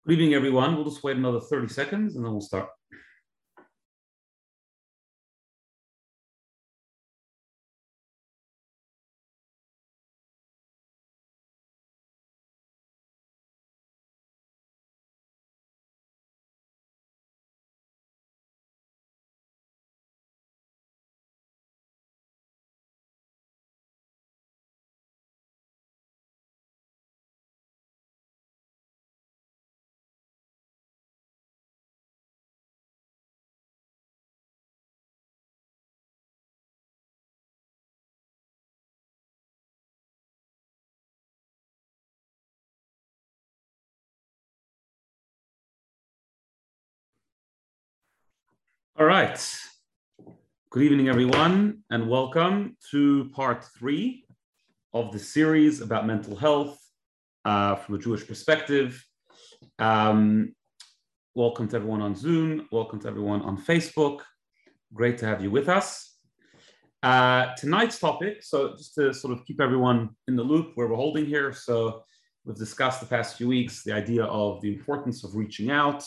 Good evening, everyone. We'll just wait another 30 seconds and then we'll start. All right. Good evening, everyone, and welcome to part 3 of the series about mental health from a Jewish perspective. Welcome to everyone on Zoom. Welcome to everyone on Facebook. Great to have you with us. Tonight's topic, so just to sort of keep everyone in the loop where we're holding here. So we've discussed the past few weeks the idea of the importance of reaching out.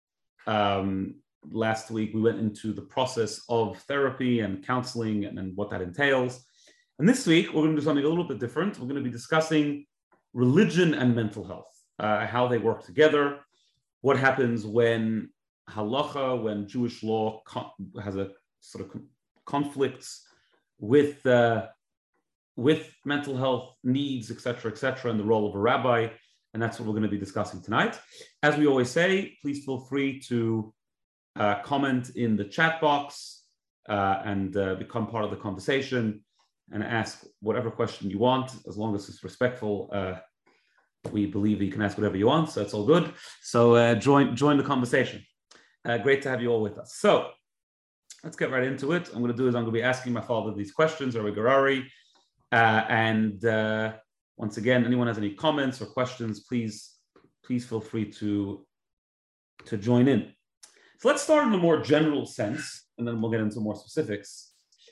Last week, we went into the process of therapy and counseling and what that entails. And this week, we're going to do something a little bit different. We're going to be discussing religion and mental health, how they work together, what happens when halacha, when Jewish law has a sort of conflicts with mental health needs, et cetera, and the role of a rabbi. And that's what we're going to be discussing tonight. As we always say, please feel free to comment in the chat box and become part of the conversation and ask whatever question you want, as long as it's respectful. We believe you can ask whatever you want, so it's all good. So join the conversation. Great to have you all with us. So let's get right into it. I'm going to be asking my father these questions, Rabbi Garari, and once again, anyone has any comments or questions, please feel free to join in. So let's start in a more general sense, and then we'll get into more specifics.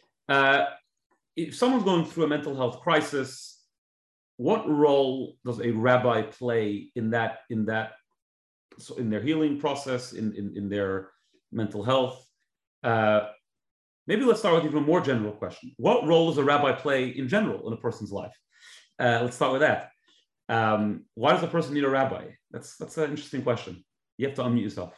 If someone's going through a mental health crisis, what role does a rabbi play in their healing process, in their mental health? Maybe let's start with even a more general question. What role does a rabbi play in general in a person's life? Let's start with that. Why does a person need a rabbi? That's an interesting question. You have to unmute yourself.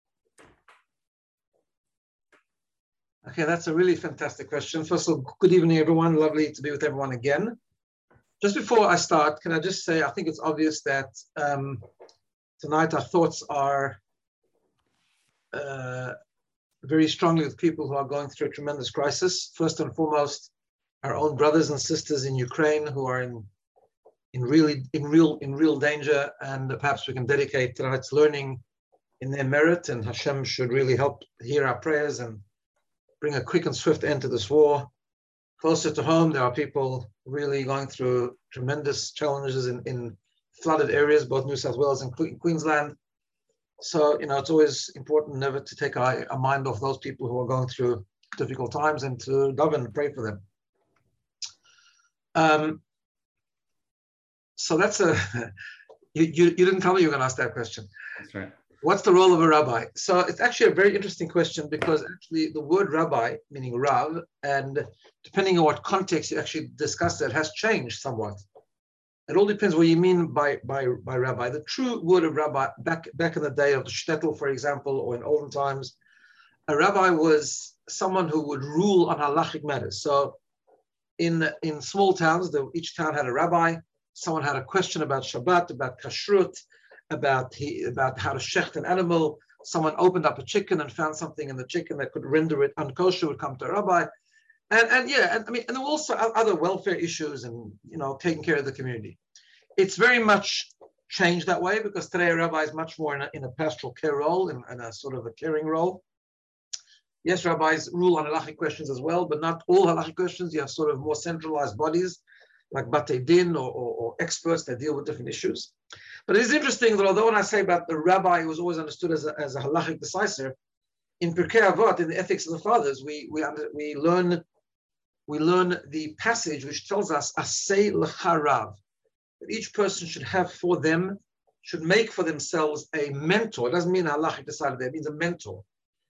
Okay, that's a really fantastic question. First of all, good evening, everyone. Lovely to be with everyone again. Just before I start, can I just say, I think it's obvious that tonight our thoughts are very strongly with people who are going through a tremendous crisis. First and foremost, our own brothers and sisters in Ukraine who are in real danger, and perhaps we can dedicate tonight's learning in their merit, and Hashem should really help hear our prayers and bring a quick and swift end to this war. Closer to home, there are people really going through tremendous challenges in flooded areas, both New South Wales and Queensland. So, it's always important never to take our mind off those people who are going through difficult times and to daven and pray for them. So that's you didn't tell me you were going to ask that question. That's right. What's the role of a rabbi? So it's actually a very interesting question, because actually the word rabbi, meaning Rav, and depending on what context you actually discuss it, has changed somewhat. It all depends what you mean by rabbi. The true word of rabbi, back in the day of the shtetl, for example, or in olden times, a rabbi was someone who would rule on halachic matters. So in small towns, each town had a rabbi. Someone had a question about Shabbat, about kashrut, about how to shecht an animal. Someone opened up a chicken and found something in the chicken that could render it unkosher, would come to a rabbi. And there were also other welfare issues and, taking care of the community. It's very much changed that way, because today a rabbi is much more in a pastoral care role, in a sort of a caring role. Yes, rabbis rule on halachic questions as well, but not all halachic questions. You have sort of more centralized bodies like Batei Din or experts that deal with different issues. But it is interesting that although when I say about the rabbi who was always understood as a halachic decisor, in Pirkei Avot, in the Ethics of the Fathers, we learn the passage which tells us Asay L'cha Rav, that each person should have for them should make for themselves a mentor. It doesn't mean halachic decided there, it means a mentor.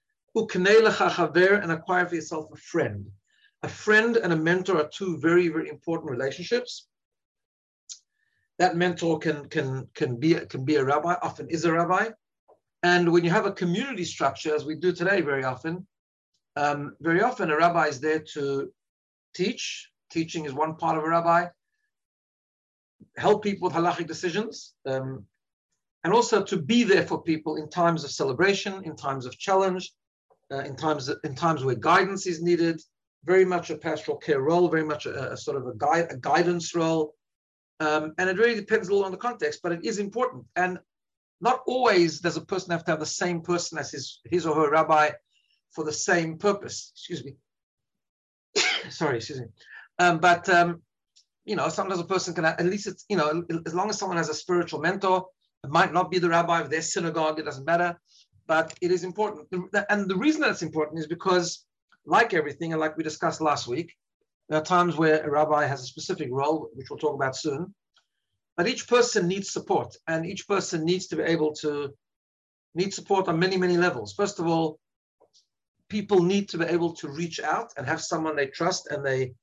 And acquire for yourself a friend. A friend and a mentor are two very, very important relationships. That mentor can be a rabbi, often is a rabbi. And when you have a community structure, as we do today very often a rabbi is there to teach. Teaching is one part of a rabbi. Help people with halachic decisions. And also to be there for people in times of celebration, in times of challenge, in times where guidance is needed. Very much a pastoral care role, very much a sort of a guidance role. And it really depends a little on the context, but it is important. And not always does a person have to have the same person as his or her rabbi for the same purpose. Excuse me. Sorry, excuse me. Sometimes a person can, at least it's, as long as someone has a spiritual mentor, it might not be the rabbi of their synagogue, it doesn't matter, but it is important. And the reason that it's important is because, like everything, and like we discussed last week, there are times where a rabbi has a specific role, which we'll talk about soon, but each person needs support, and each person needs to be able to need support on many, many levels. First of all, people need to be able to reach out and have someone they trust and they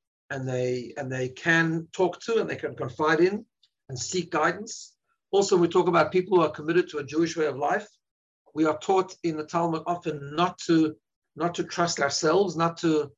can talk to and they can confide in and seek guidance. Also, we talk about people who are committed to a Jewish way of life. We are taught in the Talmud often not to trust ourselves, not to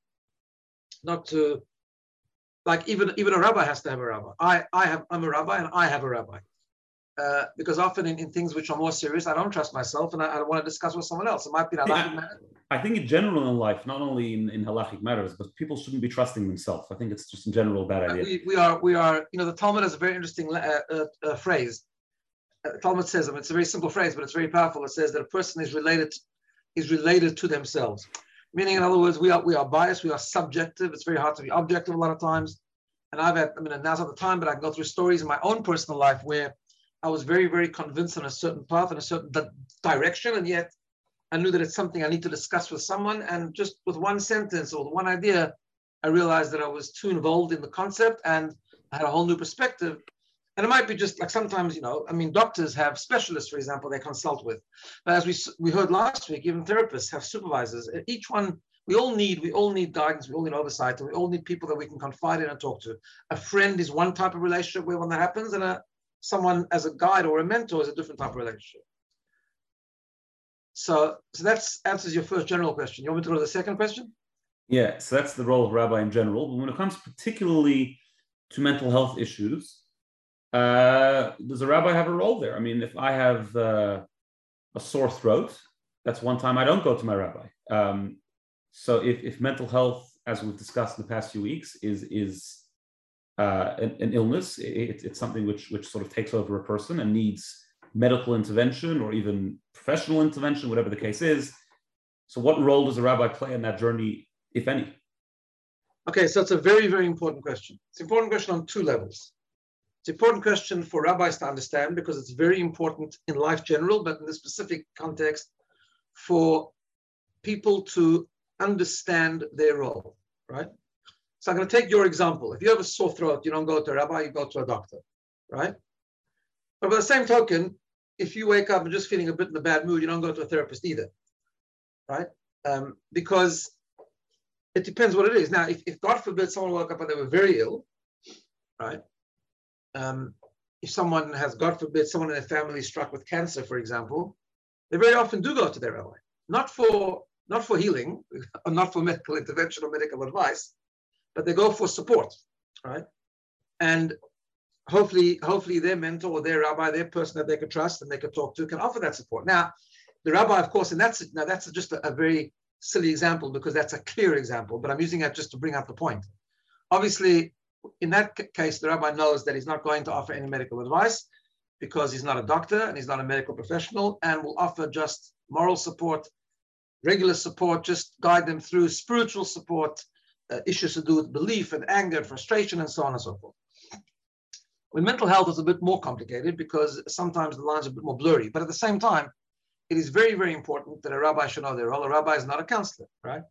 like even a rabbi has to have a rabbi. I'm a rabbi and I have a rabbi. Because often in things which are more serious, I don't trust myself and I want to discuss with someone else. It might be an halachic matter. I think in general in life, not only in halachic matters, but people shouldn't be trusting themselves. I think it's just in general a bad idea. We are. The Talmud has a very interesting phrase. Talmud says, it's a very simple phrase, but it's very powerful. It says that a person is related to themselves. Meaning, in other words, we are biased, we are subjective. It's very hard to be objective a lot of times. And now's not the time, but I can go through stories in my own personal life where I was very, very convinced on a certain path and a certain direction, and yet I knew that it's something I need to discuss with someone. And just with one sentence or one idea, I realized that I was too involved in the concept and I had a whole new perspective. And it might be just like sometimes, doctors have specialists, for example, they consult with. But as we heard last week, even therapists have supervisors. Each one, we all need guidance, we all need oversight, and we all need people that we can confide in and talk to. A friend is one type of relationship where when that happens, and someone as a guide or a mentor is a different type of relationship. So that answers your first general question. You want me to go to the second question? Yeah, so that's the role of rabbi in general. But when it comes particularly to mental health issues, does a rabbi have a role there? I mean, if I have a sore throat, that's one time I don't go to my rabbi. So if mental health, as we've discussed in the past few weeks, is an illness, it's something which sort of takes over a person and needs medical intervention or even professional intervention, whatever the case is. So what role does a rabbi play in that journey, if any? Okay, so it's a very, very important question. It's an important question on two levels. It's an important question for rabbis to understand because it's very important in life general, but in this specific context, for people to understand their role, right? So I'm going to take your example. If you have a sore throat, you don't go to a rabbi, you go to a doctor, right? But by the same token, if you wake up and just feeling a bit in a bad mood, you don't go to a therapist either, right? Because it depends what it is. Now, if God forbid someone woke up and they were very ill, right? If someone has, God forbid, someone in their family struck with cancer, for example, they very often do go to their rabbi, not for healing, or not for medical intervention or medical advice, but they go for support, right? And hopefully their mentor or their rabbi, their person that they could trust and they could talk to, can offer that support. Now, the rabbi, of course, and that's just a very silly example because that's a clear example, but I'm using that just to bring out the point. Obviously, in that case, the rabbi knows that he's not going to offer any medical advice because he's not a doctor and he's not a medical professional, and will offer just moral support, regular support, just guide them through spiritual support, issues to do with belief and anger, frustration, and so on and so forth. With mental health, it's a bit more complicated because sometimes the lines are a bit more blurry. But at the same time, it is very, very important that a rabbi should know their role. A rabbi is not a counselor, right?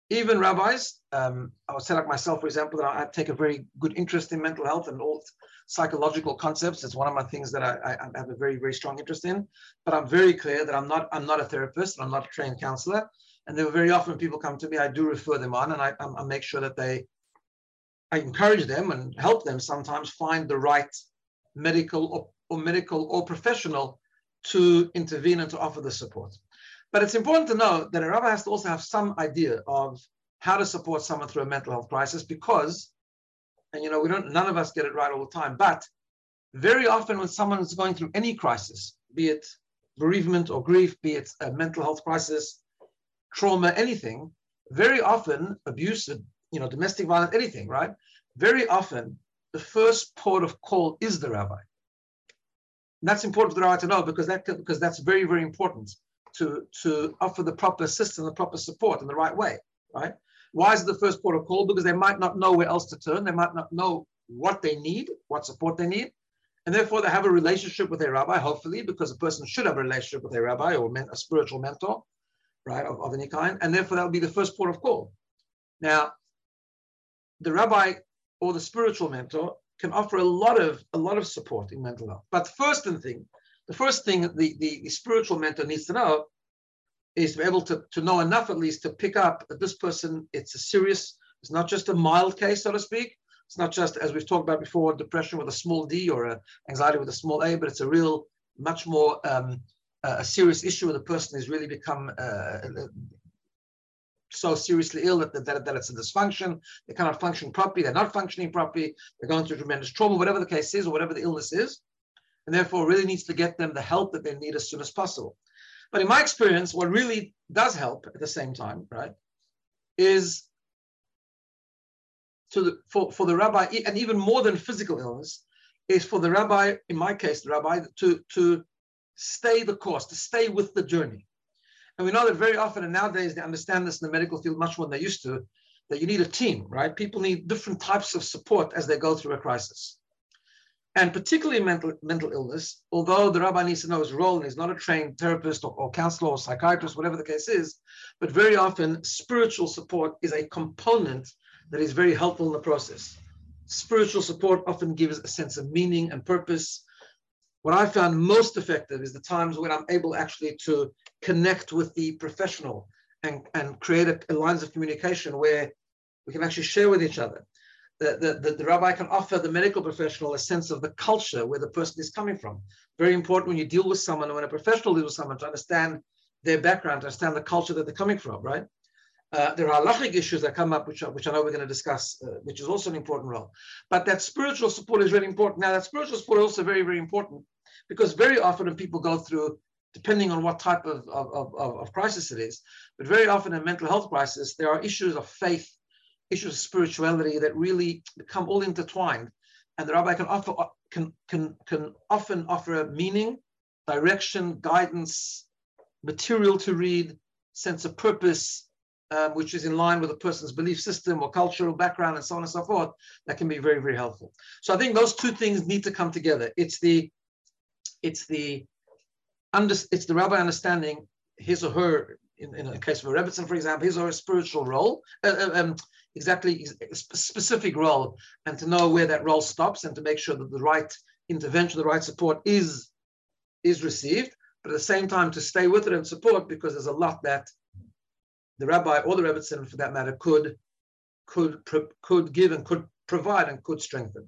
even rabbis, I would say like myself, for example, that I take a very good interest in mental health and all psychological concepts. It's one of my things that I have a very, very strong interest in. But I'm very clear that I'm not a therapist, and I'm not a trained counselor. And there are very often people come to me, I do refer them on, and I make sure that I encourage them and help them sometimes find the right medical or professional to intervene and to offer the support. But it's important to know that a rabbi has to also have some idea of how to support someone through a mental health crisis, because, and none of us get it right all the time, but very often when someone is going through any crisis, be it bereavement or grief, be it a mental health crisis, trauma, anything, very often abuse, domestic violence, anything, right? Very often the first port of call is the rabbi. And that's important for the rabbi to know, because that's very, very important to offer the proper assistance, the proper support in the right way, right? Why is it the first port of call? Because they might not know where else to turn. They might not know what they need, what support they need. And therefore, they have a relationship with their rabbi, hopefully, because a person should have a relationship with their rabbi or a spiritual mentor, right, of any kind. And therefore, that would be the first port of call. Now, the rabbi or the spiritual mentor can offer a lot of support in mental health. But the first thing the spiritual mentor needs to know is to be able to know enough, at least, to pick up that this person, it's not just a mild case, so to speak. It's not just, as we've talked about before, depression with a small d or anxiety with a small a, but it's a real, much more a serious issue where the person has really become so seriously ill that it's a dysfunction. They cannot function properly. They're not functioning properly. They're going through tremendous trauma, whatever the case is, or whatever the illness is. And therefore really needs to get them the help that they need as soon as possible. But in my experience, what really does help at the same time, right, is for the rabbi, and even more than physical illness, is for the rabbi, in my case, the rabbi, to stay the course, to stay with the journey. And we know that very often, and nowadays they understand this in the medical field much more than they used to, that you need a team, right? People need different types of support as they go through a crisis. And particularly mental illness, although the rabbi needs to know his role, and he's not a trained therapist or counselor or psychiatrist, whatever the case is, but very often spiritual support is a component that is very helpful in the process. Spiritual support often gives a sense of meaning and purpose. What I found most effective is the times when I'm able actually to connect with the professional and create a lines of communication where we can actually share with each other. The rabbi can offer the medical professional a sense of the culture where the person is coming from. Very important when you deal with someone, when a professional deals with someone, to understand their background, to understand the culture that they're coming from, right? There are halachic issues that come up, which I know we're going to discuss, which is also an important role. But that spiritual support is really important. Now, that spiritual support is also very, very important, because very often when people go through, depending on what type of crisis it is, but very often in mental health crisis, there are issues of faith, issues of spirituality that really become all intertwined. And the rabbi can often offer meaning, direction, guidance, material to read, sense of purpose, which is in line with a person's belief system or cultural background and so on and so forth, that can be very, very helpful. So I think those two things need to come together. It's the rabbi understanding his or her, in a case of a Rebbetzin, for example, his or her spiritual role, exactly specific role, and to know where that role stops and to make sure that the right intervention, the right support is received, but at the same time to stay with it and support, because there's a lot that the rabbi or the Rebbetzin, for that matter, could give and could provide and could strengthen.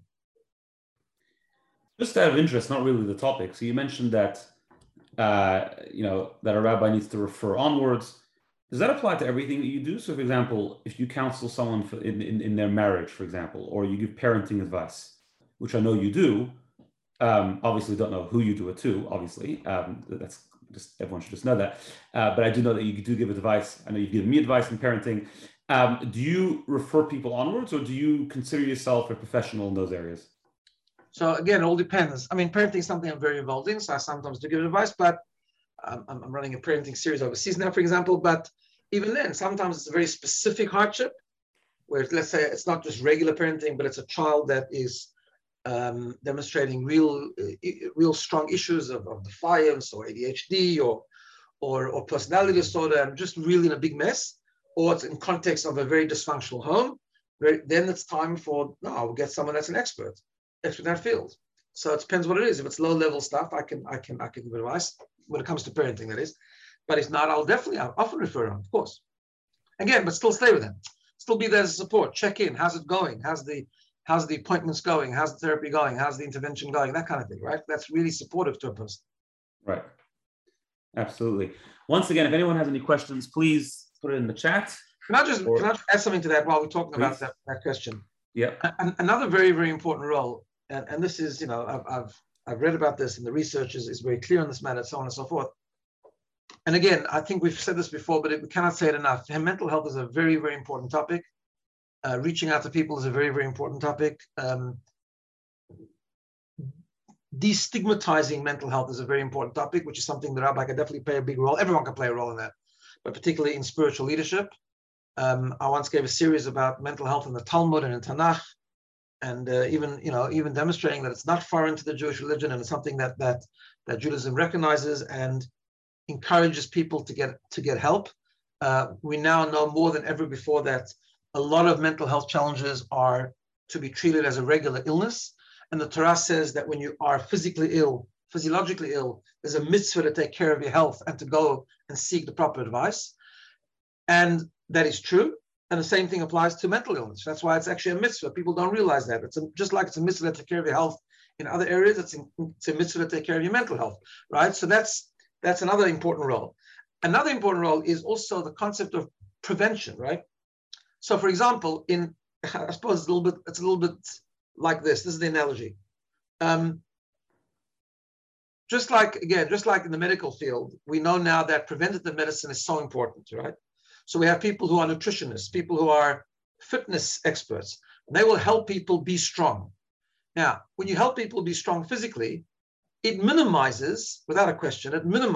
Just out of interest, not really the topic. So you mentioned that that a rabbi needs to refer onwards. Does that apply to everything that you do? So, for example, if you counsel someone in their marriage, for example, or you give parenting advice, which I know you do, obviously don't know who you do it to, obviously. That's just, everyone should just know that. But I do know that you do give advice. I know you've given me advice in parenting. Do you refer people onwards, or do you consider yourself a professional in those areas? So again, it all depends. I mean, parenting is something I'm very involved in, so I sometimes do give advice, but I'm running a parenting series overseas now, for example. But even then, sometimes it's a very specific hardship, where let's say it's not just regular parenting, but it's a child that is demonstrating real strong issues of defiance or ADHD or personality disorder, and just really in a big mess. or it's in context of a very dysfunctional home, then it's time for, no, I'll get someone that's an expert in that field. So it depends what it is. If it's low-level stuff, I can give advice when it comes to parenting, that is. But if not, I'll often refer them, of course. Again, but still stay with them. Still be there as support. Check in. How's it going? How's the appointments going? How's the therapy going? How's the intervention going? That kind of thing, right? That's really supportive to a person. Right. Absolutely. Once again, if anyone has any questions, please put it in the chat. Can I just add something to that while we're talking about that question? Yeah. Another very, very important role, and this is, I've read about this, and the research is very clear on this matter, so on and so forth. And again, I think we've said this before, but we cannot say it enough. Mental health is a very, very important topic. Reaching out to people is a very, very important topic. Destigmatizing mental health is a very important topic, which is something that Rabbi can definitely play a big role. Everyone can play a role in that, but particularly in spiritual leadership. I once gave a series about mental health in the Talmud and in Tanakh, and even demonstrating that it's not foreign to the Jewish religion, and it's something that Judaism recognizes and encourages people to get help. We now know more than ever before that a lot of mental health challenges are to be treated as a regular illness. And the Torah says that when you are physically ill, physiologically ill, there's a mitzvah to take care of your health and to go and seek the proper advice. And that is true. And the same thing applies to mental illness. That's why it's actually a mitzvah. People don't realize that. Just like it's a mitzvah to take care of your health in other areas, it's a mitzvah to take care of your mental health, right? So that's another important role. Another important role is also the concept of prevention, right? So, for example, I suppose it's a little bit like this. This is the analogy. Just like in the medical field, we know now that preventative medicine is so important, right? So we have people who are nutritionists, people who are fitness experts, and they will help people be strong. Now, when you help people be strong physically, it minimizes, without a question,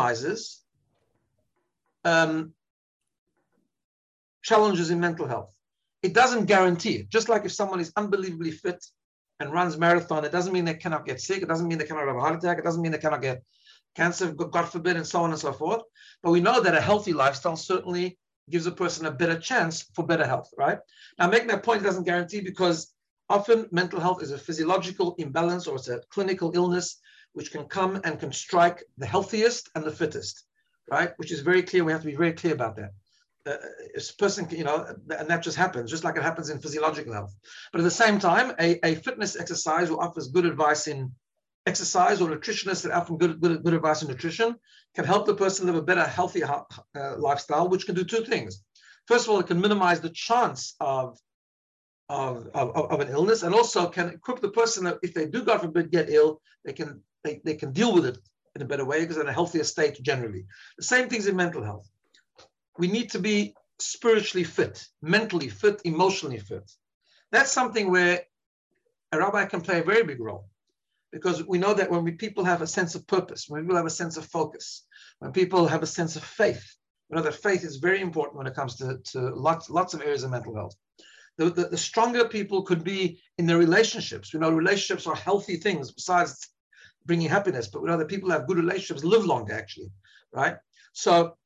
challenges in mental health. It doesn't guarantee it. Just like if someone is unbelievably fit and runs marathon, it doesn't mean they cannot get sick. It doesn't mean they cannot have a heart attack. It doesn't mean they cannot get cancer, God forbid, and so on and so forth. But we know that a healthy lifestyle certainly gives a person a better chance for better health, right? Now, making that point doesn't guarantee, because often mental health is a physiological imbalance, or it's a clinical illness which can come and can strike the healthiest and the fittest, right? Which is very clear. We have to be very clear about that. A person, and that just happens, just like it happens in physiological health. But at the same time, a fitness exercise who offers good advice in exercise, or nutritionists that offer good advice in nutrition, can help the person live a better, healthier lifestyle, which can do two things. First of all, it can minimize the chance of an illness, and also can equip the person that if they do, God forbid, get ill, they can deal with it in a better way, because they're in a healthier state generally. The same things in mental health. We need to be spiritually fit, mentally fit, emotionally fit. That's something where a rabbi can play a very big role, because we know that when people have a sense of purpose, when people have a sense of focus, when people have a sense of faith, we know that faith is very important when it comes to lots of areas of mental health. The stronger people could be in their relationships. We know relationships are healthy things besides bringing happiness, but we know that people who have good relationships live longer, actually, right? So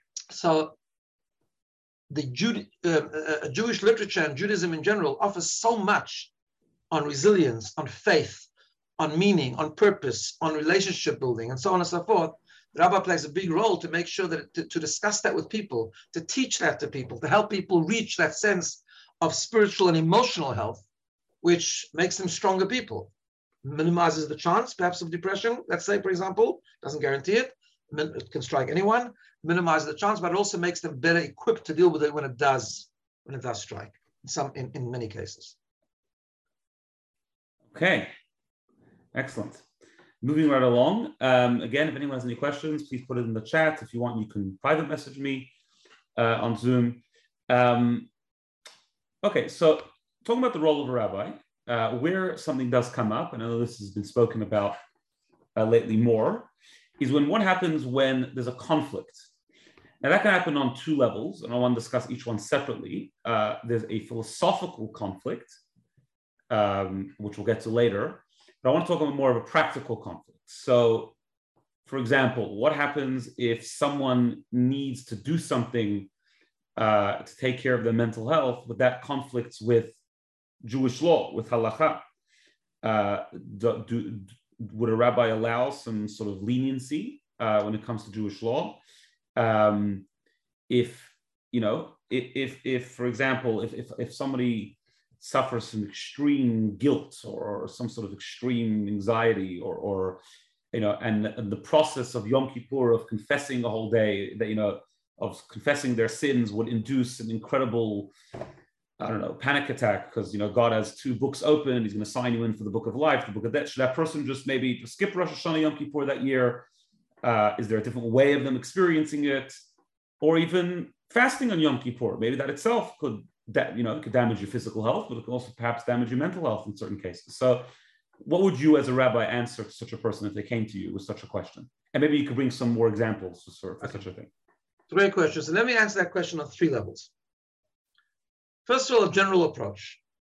the Jewish literature and Judaism in general offers so much on resilience, on faith, on meaning, on purpose, on relationship building, and so on and so forth. The Rabbah plays a big role to make sure that to discuss that with people, to teach that to people, to help people reach that sense of spiritual and emotional health, which makes them stronger people, minimizes the chance perhaps of depression, let's say, for example, doesn't guarantee it. It can strike anyone, minimize the chance, but it also makes them better equipped to deal with it when it does strike, in many cases. Okay, excellent. Moving right along. Again, if anyone has any questions, please put it in the chat. If you want, you can private message me on Zoom. Okay, so talking about the role of a rabbi, where something does come up, and I know this has been spoken about lately more, is what happens when there's a conflict. Now that can happen on two levels, and I want to discuss each one separately. There's a philosophical conflict, which we'll get to later, but I want to talk about more of a practical conflict. So, for example, what happens if someone needs to do something to take care of their mental health, but that conflicts with Jewish law, with halacha. Would a rabbi allow some sort of leniency when it comes to Jewish law? If for example, if somebody suffers from extreme guilt or some sort of extreme anxiety, or and the process of Yom Kippur, of confessing a whole day, that of confessing their sins, would induce an incredible, panic attack, because God has two books open. He's going to sign you in for the book of life, the book of death. Should that person just maybe skip Rosh Hashanah, Yom Kippur that year? Is there a different way of them experiencing it? Or even fasting on Yom Kippur, maybe that itself could damage your physical health, but it could also perhaps damage your mental health in certain cases. So what would you as a rabbi answer to such a person if they came to you with such a question? And maybe you could bring some more examples for such a thing. Great question. So let me answer that question on 3 levels. First of all, a general approach.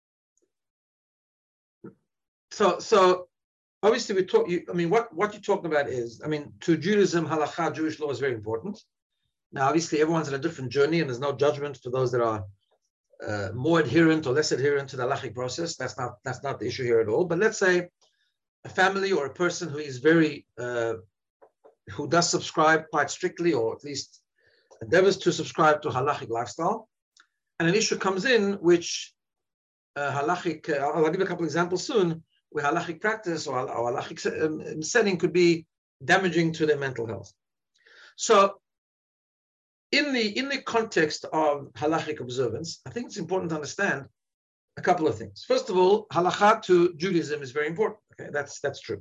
So obviously we talk. What you're talking about is, to Judaism, halakha, Jewish law is very important. Now, obviously, everyone's on a different journey, and there's no judgment for those that are more adherent or less adherent to the halachic process. That's not the issue here at all. But let's say a family or a person who is very who does subscribe quite strictly, or at least endeavors to subscribe to halachic lifestyle, and an issue comes in which halachic. I'll give you a couple examples soon, where halachic practice or halachic setting could be damaging to their mental health. So, in the context of halachic observance, I think it's important to understand a couple of things. First of all, halakha to Judaism is very important. Okay, that's true.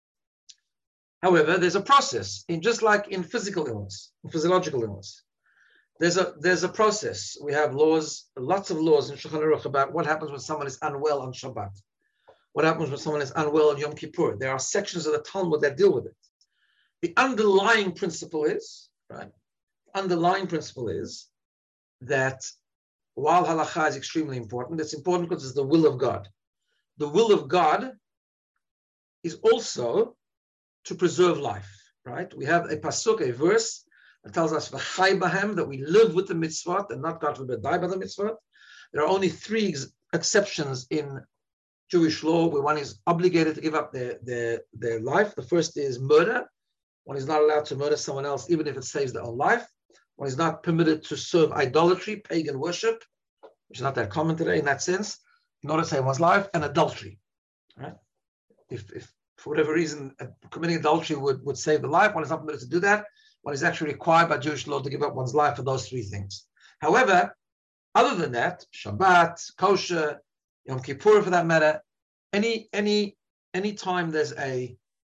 However, there's a process, just like in physical illness, in physiological illness. There's a process. We have laws, lots of laws in Shulchan Aruch about what happens when someone is unwell on Shabbat. What happens when someone is unwell on Yom Kippur? There are sections of the Talmud that deal with it. The underlying principle is, right? Underlying principle is that while halakha is extremely important, it's important because it's the will of God. The will of God is also to preserve life, right? We have a pasuk, a verse that tells us v'chai bahem, that we live with the mitzvot and not, God forbid, die by the mitzvot. There are only 3 exceptions in Jewish law where one is obligated to give up their life. The first is murder. One is not allowed to murder someone else, even if it saves their own life. One is not permitted to serve idolatry, pagan worship, which is not that common today in that sense, in order to save one's life, and adultery. Right? If for whatever reason committing adultery would save the life, one is not permitted to do that. One is actually required by Jewish law to give up one's life for those 3 things. However, other than that, Shabbat, kosher, Yom Kippur for that matter, any time there's a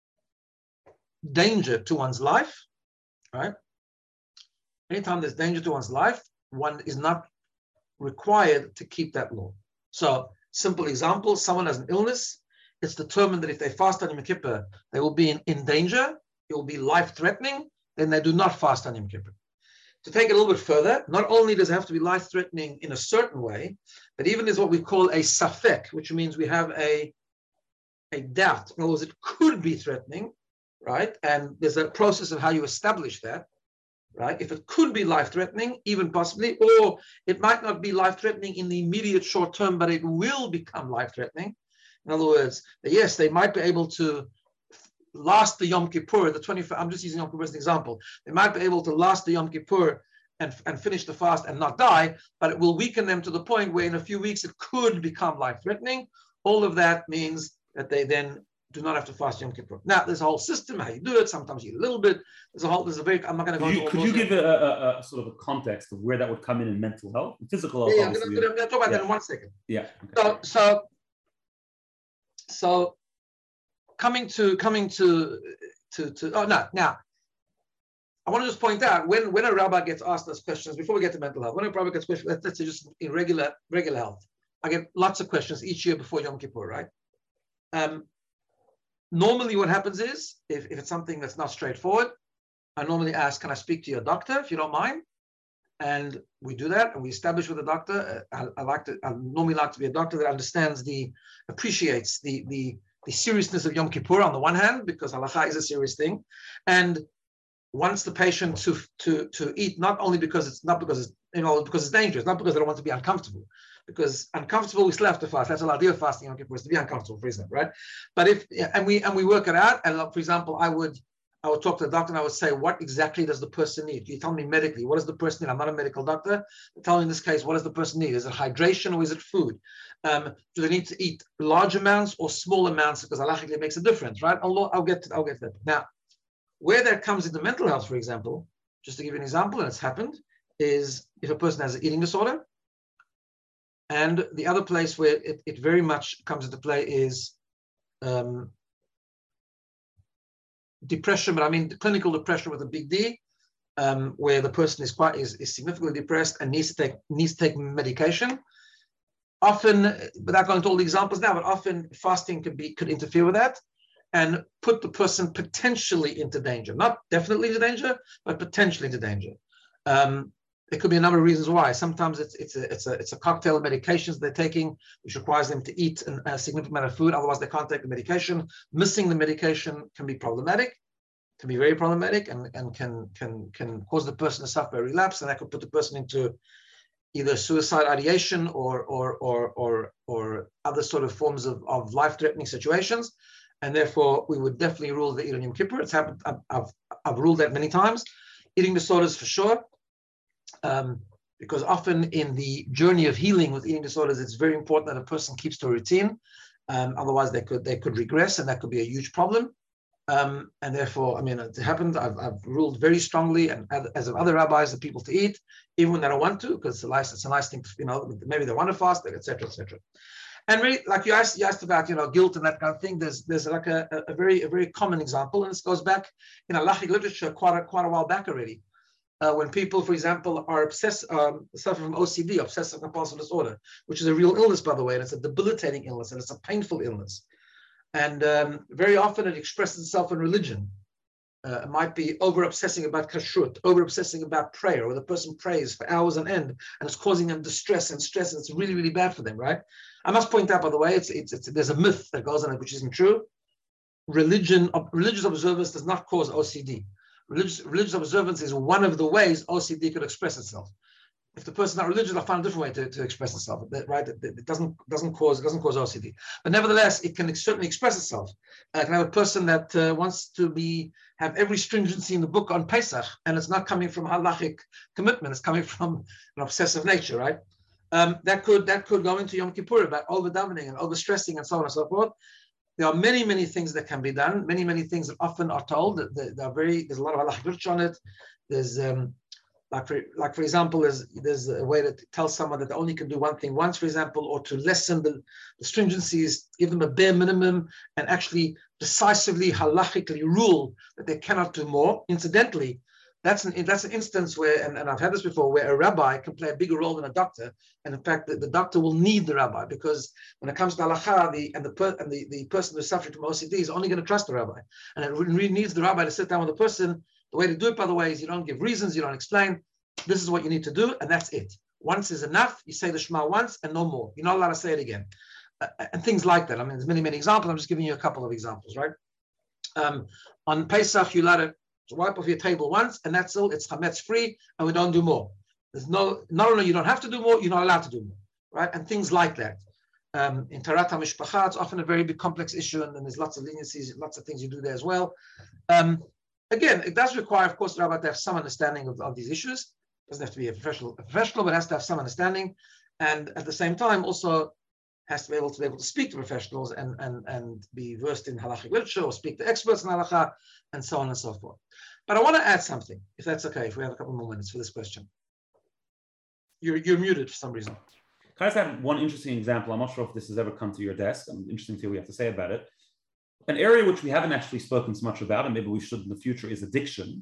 danger to one's life, right? Anytime there's danger to one's life, one is not required to keep that law. So, simple example, someone has an illness, it's determined that if they fast on Yom Kippur, they will be in danger, it will be life-threatening, then they do not fast on Yom Kippur. To take it a little bit further, not only does it have to be life-threatening in a certain way, but even is what we call a safek, which means we have a doubt. In other words, it could be threatening, right? And there's a process of how you establish that, right? If it could be life-threatening, even possibly, or it might not be life-threatening in the immediate short term, but it will become life-threatening. In other words, yes, they might be able to last the Yom Kippur, the 24th, I'm just using Yom Kippur as an example. They might be able to last the Yom Kippur and finish the fast and not die, but it will weaken them to the point where in a few weeks it could become life-threatening. All of that means that they then do not have to fast Yom Kippur. Now, there's a whole system how you do it. Sometimes you eat a little bit. I'm not going to go into all those. Could you give a sort of a context of where that would come in mental health, physical health? Yeah, I'm going to talk about that in 1 second. Yeah. Okay. So coming to now, I want to just point out when a rabbi gets asked those questions, before we get to mental health, when a rabbi gets questions, let's say just in regular health, I get lots of questions each year before Yom Kippur, right? Normally what happens is, if it's something that's not straightforward, I normally ask, can I speak to your doctor, if you don't mind? And we do that, and we establish with the doctor. I normally like to be a doctor that appreciates the seriousness of Yom Kippur on the one hand, because halakha is a serious thing, and wants the patient to eat not only because it's dangerous, not because they don't want to be uncomfortable. Because uncomfortable, we still have to fast. That's the idea of fasting on Kippur, is to be uncomfortable, for example, right? But we work it out, and for example, I would talk to the doctor and I would say, what exactly does the person need? You tell me medically, what does the person need? I'm not a medical doctor. Tell me in this case, what does the person need? Is it hydration or is it food? Do they need to eat large amounts or small amounts? Because halachically it makes a difference, right? I'll get to that. Now, where that comes into mental health, for example, just to give you an example, and it's happened, is if a person has an eating disorder. And the other place where it very much comes into play is depression, but I mean the clinical depression with a big D, where the person is significantly depressed and needs to take medication. Often, without going into all the examples now, but often fasting could interfere with that and put the person potentially into danger. Not definitely into danger, but potentially into danger. There could be a number of reasons why. Sometimes it's a cocktail of medications they're taking, which requires them to eat a significant amount of food. Otherwise, they can't take the medication. Missing the medication can be problematic, can be very problematic, and can cause the person to suffer a relapse, and that could put the person into either suicide ideation or other sort of forms of life-threatening situations. And therefore, we would definitely rule the eat on Yom Kippur. It's happened. I've ruled that many times. Eating disorders for sure. Because often in the journey of healing with eating disorders, it's very important that a person keeps to a routine. Otherwise, they could regress, and that could be a huge problem. And therefore, I mean, it happened. I've ruled very strongly, and as of other rabbis, the people to eat, even when they don't want to, because it's a nice thing to, maybe they want to fast, etc., etc. And really, like you asked about, guilt and that kind of thing. There's like a very common example, and this goes back in halachic literature quite a while back already. When people, for example, are suffer from OCD, obsessive compulsive disorder, which is a real illness, by the way, and it's a debilitating illness, and it's a painful illness. And very often it expresses itself in religion. It might be over-obsessing about kashrut, over-obsessing about prayer, or the person prays for hours on end, and it's causing them distress and stress, and it's really, really bad for them, right? I must point out, by the way, there's a myth that goes on it, which isn't true. Religious observance does not cause OCD. Religious observance is one of the ways OCD could express itself. If the person's not religious, they'll find a different way to express itself, right? It doesn't cause OCD, but nevertheless, it can certainly express itself. I can have a person that wants to have every stringency in the book on Pesach, and it's not coming from halachic commitment; it's coming from an obsessive nature, right? That could go into Yom Kippur about over-davening and over-stressing and so on and so forth. There are many, many things that can be done. Many, many things that often are told. There's a lot of halachic literature on it. There's for example, there's a way to tell someone that they only can do one thing once, for example, or to lessen the stringencies, give them a bare minimum, and actually decisively halachically rule that they cannot do more. Incidentally, that's an instance where, and I've had this before, where a rabbi can play a bigger role than a doctor, and in fact, the doctor will need the rabbi, because when it comes to halacha, the person who's suffering from OCD is only going to trust the rabbi, and it really needs the rabbi to sit down with the person. The way to do it, by the way, is you don't give reasons, you don't explain. This is what you need to do, and that's it. Once is enough. You say the Shema once and no more. You're not allowed to say it again, and things like that. I mean, there's many, many examples. I'm just giving you a couple of examples, right? On Pesach, you're allowed to wipe off your table once, and that's all. It's chametz free, and we don't do more. There's not only you don't have to do more, you're not allowed to do more, right? And things like that. In Tarat HaMishpacha, it's often a very big complex issue, and then there's lots of leniencies, lots of things you do there as well. Again, it does require, of course, the rabbi to have some understanding of these issues. It doesn't have to be a professional, but has to have some understanding, and at the same time also has to be able to speak to professionals and be versed in halachic literature, or speak to experts in halacha, and so on and so forth. But I want to add something, if that's okay, if we have a couple more minutes for this question. You're muted for some reason. Can I just add one interesting example? I'm not sure if this has ever come to your desk. I'm interested to hear what you have to say about it. An area which we haven't actually spoken so much about, and maybe we should in the future, is addiction.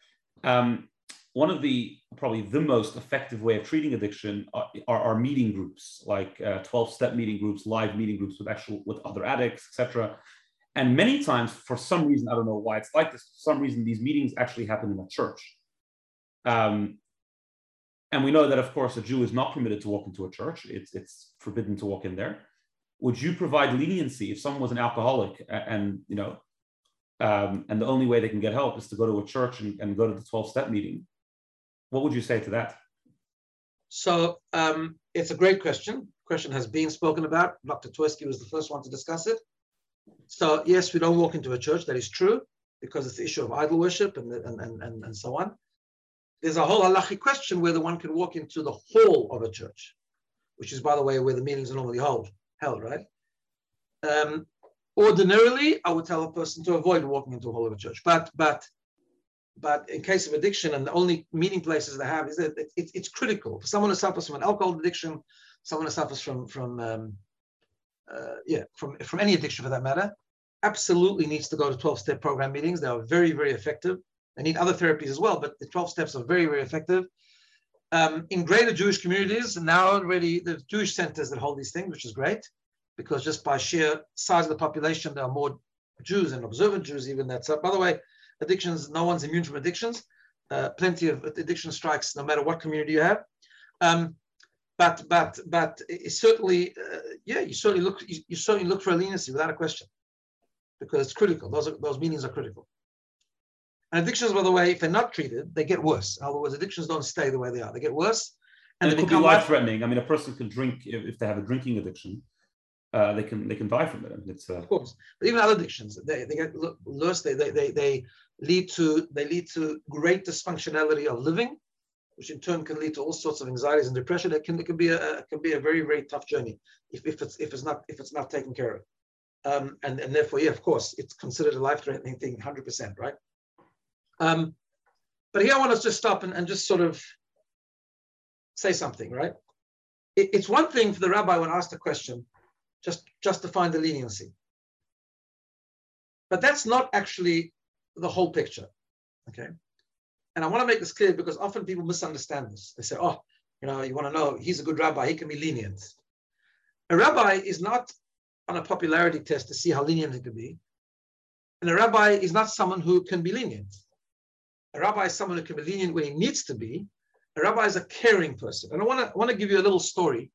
One of probably the most effective way of treating addiction are meeting groups, like 12-step meeting groups, live meeting groups with other addicts, etc. And many times, for some reason, I don't know why it's like this, for some reason, these meetings actually happen in a church. And we know that, of course, a Jew is not permitted to walk into a church. It's forbidden to walk in there. Would you provide leniency if someone was an alcoholic and and the only way they can get help is to go to a church and go to the 12-step meeting. What would you say to that? So it's a great question. Question has been spoken about. Dr. Twersky was the first one to discuss it. So yes, we don't walk into a church. That is true, because it's the issue of idol worship and so on. There's a whole halachic question whether one can walk into the hall of a church, which is, by the way, where the meetings are normally held, right? Ordinarily, I would tell a person to avoid walking into a hall of a church. But in case of addiction, and the only meeting places they have is that it's critical for someone who suffers from an alcohol addiction, someone who suffers from any addiction for that matter, absolutely needs to go to 12-step program meetings. They are very, very effective. They need other therapies as well, but the 12 steps are very, very effective. In greater Jewish communities, now already the Jewish centers that hold these things, which is great, because just by sheer size of the population, there are more Jews and observant Jews even. That's up. By the way, addictions, no one's immune from addictions. Plenty of addiction strikes, no matter what community you have. But it's certainly, you certainly look for a leniency without a question, because it's critical. Those meetings are critical. And addictions, by the way, if they're not treated, they get worse. In other words, addictions don't stay the way they are. They get worse. And it could be life-threatening. I mean, a person could drink, if they have a drinking addiction, they can die from it. I mean, it's of course. But even other addictions, they get worse. They lead to great dysfunctionality of living, which in turn can lead to all sorts of anxieties and depression. It can be a very, very tough journey if it's not taken care of. And therefore, yeah, of course, it's considered a life-threatening thing, 100%, right? But here I want to just stop and just sort of say something, right? It's one thing for the rabbi when asked a question, just to find the leniency. But that's not actually the whole picture, okay? And I want to make this clear because often people misunderstand this. They say, oh, you want to know, he's a good rabbi, he can be lenient. A rabbi is not on a popularity test to see how lenient he can be. And a rabbi is not someone who can be lenient. A rabbi is someone who can be lenient when he needs to be. A rabbi is a caring person. And I want to give you a little story.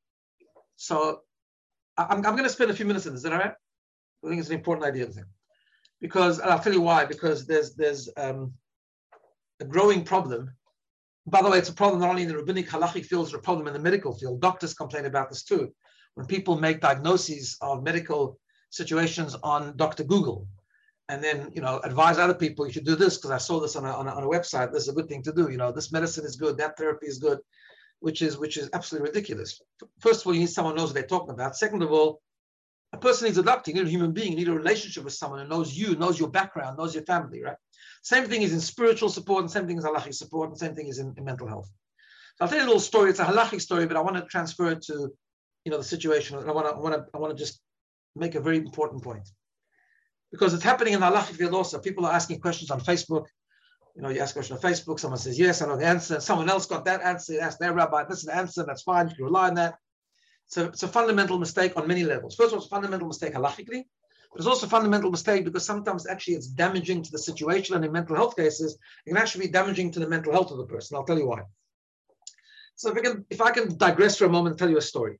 So I'm going to spend a few minutes on this. Is that all right? I think it's an important idea to think. Because, and I'll tell you why, because there's a growing problem. By the way, it's a problem not only in the rabbinic halachic fields, it's a problem in the medical field. Doctors complain about this too. When people make diagnoses of medical situations on Dr. Google, and then advise other people, you should do this because I saw this on a website. This is a good thing to do. This medicine is good, that therapy is good, which is absolutely ridiculous. First of all, you need someone who knows what they're talking about. Second of all, a person needs a doctor. You need a human being. You need a relationship with someone who knows you, knows your background, knows your family, right? Same thing is in spiritual support, and same thing is halachic support, and same thing is in mental health. So I'll tell you a little story. It's a halachic story, but I want to transfer it to the situation. And I want to just make a very important point. Because it's happening in the halachic field also. People are asking questions on Facebook. You ask a question on Facebook, someone says, yes, I know the answer. Someone else got that answer. They asked their rabbi, this is the answer, that's fine, you can rely on that. So it's a fundamental mistake on many levels. First of all, it's a fundamental mistake halachically, but it's also a fundamental mistake because sometimes actually it's damaging to the situation, and in mental health cases, it can actually be damaging to the mental health of the person. I'll tell you why. So if I can digress for a moment and tell you a story.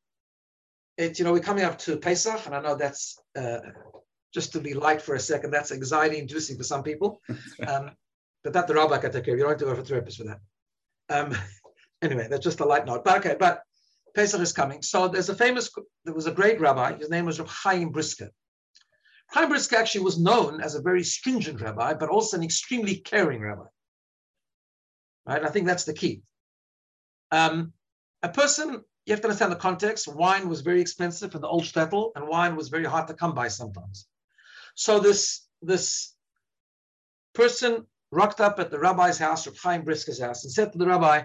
We're coming up to Pesach, and I know that's just to be light for a second, that's anxiety-inducing for some people. But that the rabbi can take care of. You don't have to go for a therapist for that. Anyway, that's just a light note. But Pesach is coming. So there was a great rabbi. His name was Reb Chaim Brisker. Chaim Brisker actually was known as a very stringent rabbi, but also an extremely caring rabbi. Right? I think that's the key. A person, you have to understand the context. Wine was very expensive in the old shtetl, and wine was very hard to come by sometimes. So this person rocked up at the rabbi's house, Reb Chaim Brisker's house, and said to the rabbi,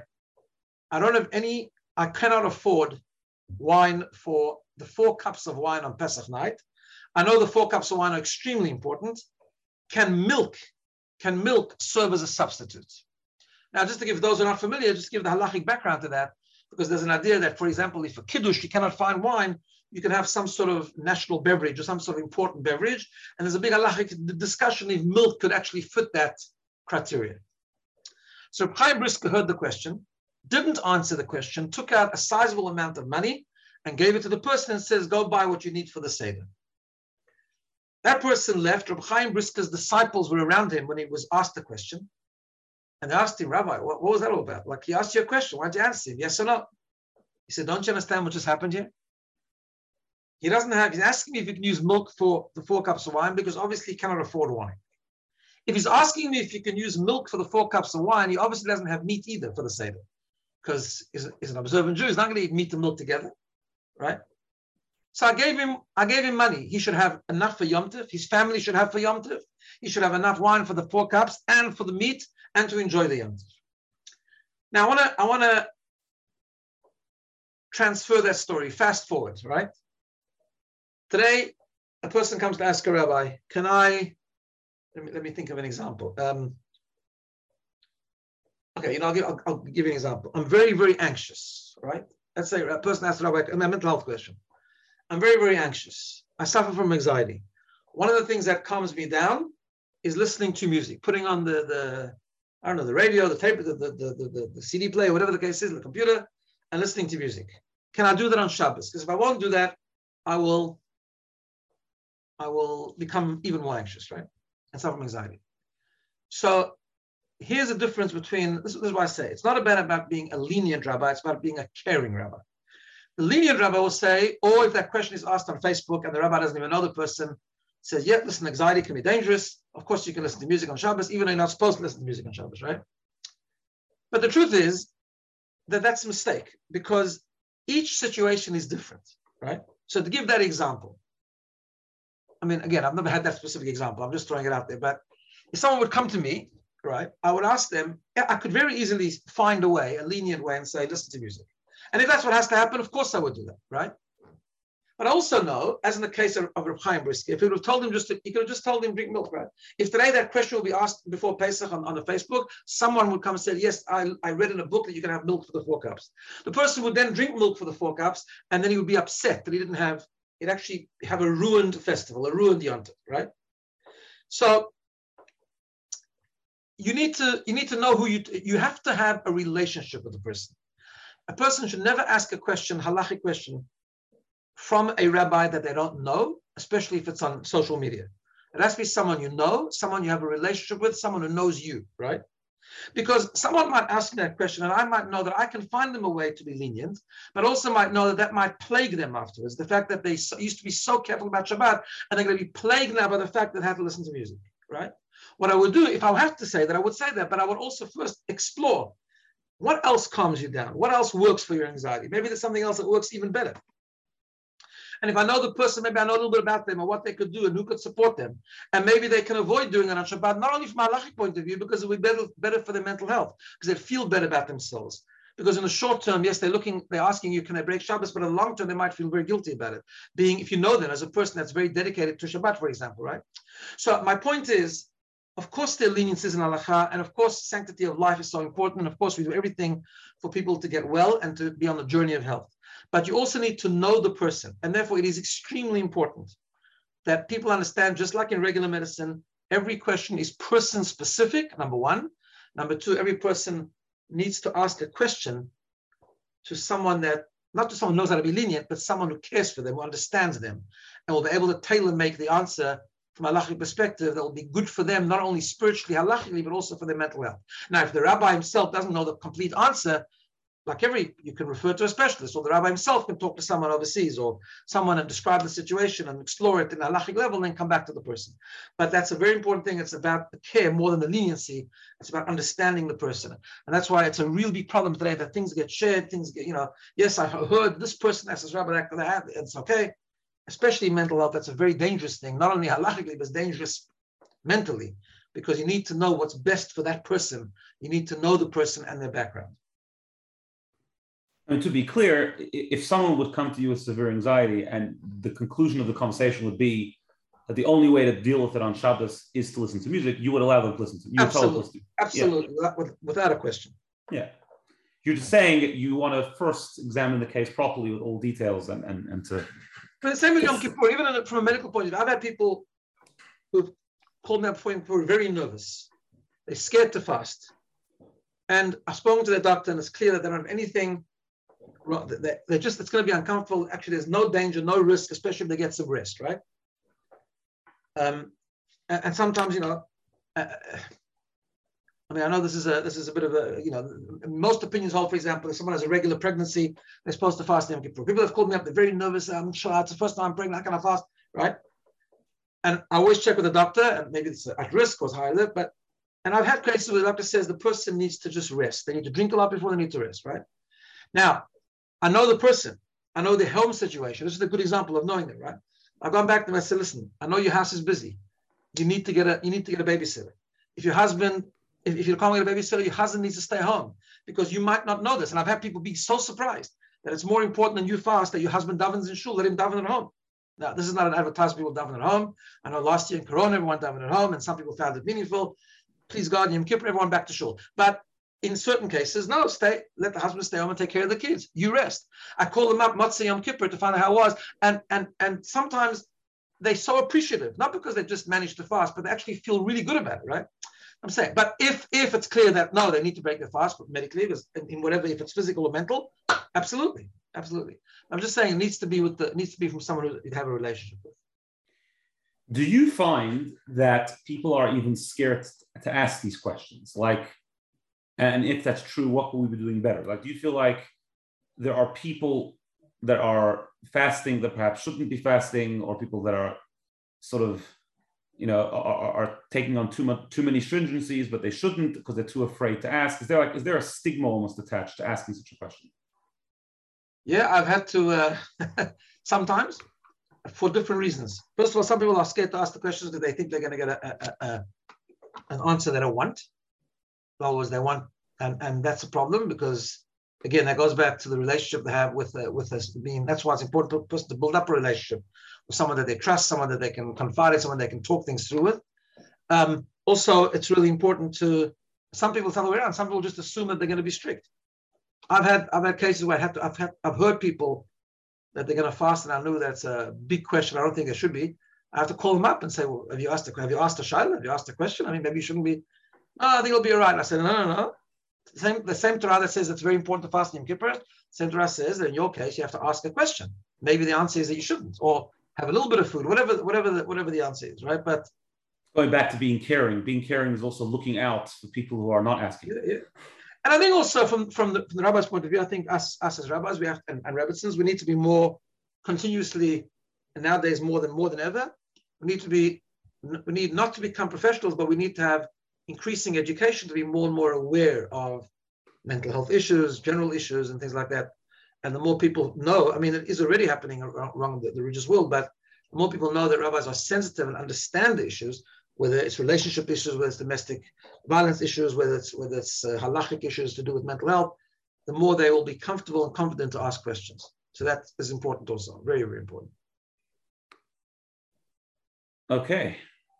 I cannot afford wine for the 4 cups of wine on Pesach night. I know the 4 cups of wine are extremely important. Can milk serve as a substitute? Now, just to give those who are not familiar, just give the halachic background to that, because there's an idea that, for example, if for Kiddush you cannot find wine, you can have some sort of national beverage or some sort of important beverage. And there's a big halachic discussion if milk could actually fit that criteria. So Chaim Brisker heard the question, didn't answer the question, took out a sizable amount of money and gave it to the person and says, go buy what you need for the Seder. That person left. Reb Chaim Brisker's disciples were around him when he was asked the question. And they asked him, Rabbi, what was that all about? Like, he asked you a question. Why did you answer him? Yes or no? He said, don't you understand what just happened here? He's asking me if he can use milk for the 4 cups of wine, because obviously he cannot afford wine. If he's asking me if you can use milk for the 4 cups of wine, he obviously doesn't have meat either for the Seder, because he's an observant Jew. He's not going to eat meat and milk together, right? So I gave him money. He should have enough for Yom Tov. His family should have for Yom Tov. He should have enough wine for the 4 cups and for the meat and to enjoy the Yom Tov. Now I want to transfer that story. Fast forward, right? Today, a person comes to ask a rabbi, let me think of an example. Okay, I'll give you an example. I'm very, very anxious, right? Let's say a person asks a rabbi a mental health question. I'm very, very anxious. I suffer from anxiety. One of the things that calms me down is listening to music, putting on the radio, the tape, the CD player, whatever the case is, the computer, and listening to music. Can I do that on Shabbos? Because if I won't do that, I will become even more anxious, right? And suffer from anxiety. So here's the difference between, this is why I say, it's not about being a lenient rabbi, it's about being a caring rabbi. The lenient rabbi will say, or if that question is asked on Facebook and the rabbi doesn't even know the person, says, yeah, listen, anxiety can be dangerous. Of course, you can listen to music on Shabbos, even though you're not supposed to listen to music on Shabbos, right? But the truth is that that's a mistake, because each situation is different, right? So to give that example, I mean, again, I've never had that specific example. I'm just throwing it out there. But if someone would come to me, right, I would ask them, I could very easily find a way, a lenient way, and say, listen to music. And if that's what has to happen, of course I would do that, right? But I also know, as in the case of Reb Chaim Brisker, if he would have told him he could have just told him drink milk, right? If today that question will be asked before Pesach on the Facebook, someone would come and say, yes, I read in a book that you can have milk for the 4 cups. The person would then drink milk for the 4 cups, and then he would be upset that he didn't have, it actually have a ruined festival, a ruined Yom Tov, right? So you need to know who you have to have a relationship with the person. A person should never ask a question, halachic question, from a rabbi that they don't know, especially if it's on social media. It has to be someone you know, someone you have a relationship with, someone who knows you, right? Because someone might ask me that question and I might know that I can find them a way to be lenient, but also might know that might plague them afterwards. The fact that they used to be so careful about Shabbat and they're going to be plagued now by the fact that they have to listen to music, right? What I would do, if I have to say that, I would say that, but I would also first explore what else calms you down? What else works for your anxiety? Maybe there's something else that works even better. And if I know the person, maybe I know a little bit about them or what they could do and who could support them. And maybe they can avoid doing it on Shabbat, not only from a halachic point of view, because it would be better for their mental health, because they feel better about themselves. Because in the short term, yes, they're asking you, can I break Shabbos? But in the long term, they might feel very guilty about it. If you know them as a person that's very dedicated to Shabbat, for example, right? So my point is, of course, there are leniencies in halacha, and of course, sanctity of life is so important. And of course, we do everything for people to get well and to be on the journey of health. But you also need to know the person. And therefore, it is extremely important that people understand, just like in regular medicine, every question is person specific, number one. Number two, every person needs to ask a question to someone that, not just someone who knows how to be lenient, but someone who cares for them, who understands them, and will be able to tailor make the answer from a halachic perspective that will be good for them, not only spiritually, halachically, but also for their mental health. Now, if the rabbi himself doesn't know the complete answer, you can refer to a specialist, or the rabbi himself can talk to someone overseas or someone and describe the situation and explore it in a halachic level and then come back to the person. But that's a very important thing. It's about the care more than the leniency. It's about understanding the person. And that's why it's a real big problem today that things get shared, things get, yes, I heard this person asked this rabbi that, it's okay. Especially mental health, that's a very dangerous thing, not only halachically, but it's dangerous mentally, because you need to know what's best for that person. You need to know the person and their background. And to be clear, if someone would come to you with severe anxiety and the conclusion of the conversation would be that the only way to deal with it on Shabbos is to listen to music, you would allow them to listen to music. Absolutely, yeah. Without a question. Yeah. You're just saying you want to first examine the case properly with all details and to... But the same with Yom Kippur, even from a medical point of view, I've had people who've called me up before who were very nervous. They're scared to fast. And I've spoken to their doctor and it's clear that they don't have anything wrong. It's going to be uncomfortable. Actually, there's no danger, no risk, especially if they get some rest, right? And sometimes, you know, I mean, I know this is a bit of a, you know, most opinions hold, for example, if someone has a regular pregnancy, they're supposed to fast Yom Kippur. People have called me up, they're very nervous. I'm sure it's the first time I'm pregnant, how can I fast, right? And I always check with the doctor, and maybe it's at risk or high risk, and I've had cases where the doctor says the person needs to just rest. They need to drink a lot before they need to rest, right? Now, I know the person, I know their home situation. This is a good example of knowing them, right? I've gone back to them and I said, listen, I know your house is busy. You need to get a babysitter. If your husband, if you can't get a babysitter, your husband needs to stay home, because you might not know this. And I've had people be so surprised that it's more important than you fast that your husband davens in shul, let him daven at home. Now, this is not an advertisement, people daven at home. I know last year in Corona, everyone davened at home, and some people found it meaningful. Please God, Yom Kippur, everyone back to shul. But in certain cases, no, let the husband stay home and take care of the kids. You rest. I call them up Motzei Yom Kippur to find out how it was. And sometimes they're so appreciative, not because they just managed to fast, but they actually feel really good about it, right? I'm saying, but if it's clear that no, they need to break their fast medically, in whatever, if it's physical or mental, absolutely. I'm just saying it needs to be from someone who you have a relationship with. Do you find that people are even scared to ask these questions? Like, and if that's true, what could we be doing better? Like, do you feel like there are people that are fasting that perhaps shouldn't be fasting, or people that are sort of, you know, are taking on too many stringencies, but they shouldn't because they're too afraid to ask? Is there a stigma almost attached to asking such a question? Yeah, I've had to sometimes, for different reasons. First of all, some people are scared to ask the questions because they think they're going to get an answer they don't want. Always they want, and that's a problem, because again, that goes back to the relationship they have with us. That's why it's important for a person to build up a relationship with someone that they trust, someone that they can confide in, someone they can talk things through with. Also, it's really important to, some people tell the way around, some people just assume that they're going to be strict. I've had cases where I've heard people that they're going to fast, and I knew that's a big question. I don't think it should be. I have to call them up and say, well, have you asked a shayla? Have you asked a question? I mean, maybe you shouldn't be. No, I think it'll be all right. And I said, no. The same Torah that says it's very important to fast in Yom Kippur, same Torah says that in your case you have to ask a question. Maybe the answer is that you shouldn't, or have a little bit of food, whatever the answer is, right? But going back to being caring is also looking out for people who are not asking. Yeah. And I think also from the rabbi's point of view, I think us as rabbis, we have and Rebbitzins, we need to be more continuously, and nowadays more than ever, we need not to become professionals, but we need to have increasing education to be more and more aware of mental health issues, general issues, and things like that. And the more people know, I mean, it is already happening around the religious world, but the more people know that rabbis are sensitive and understand the issues, whether it's relationship issues, whether it's domestic violence issues, whether it's halachic issues to do with mental health, the more they will be comfortable and confident to ask questions. So that is important also, very, very important. Okay.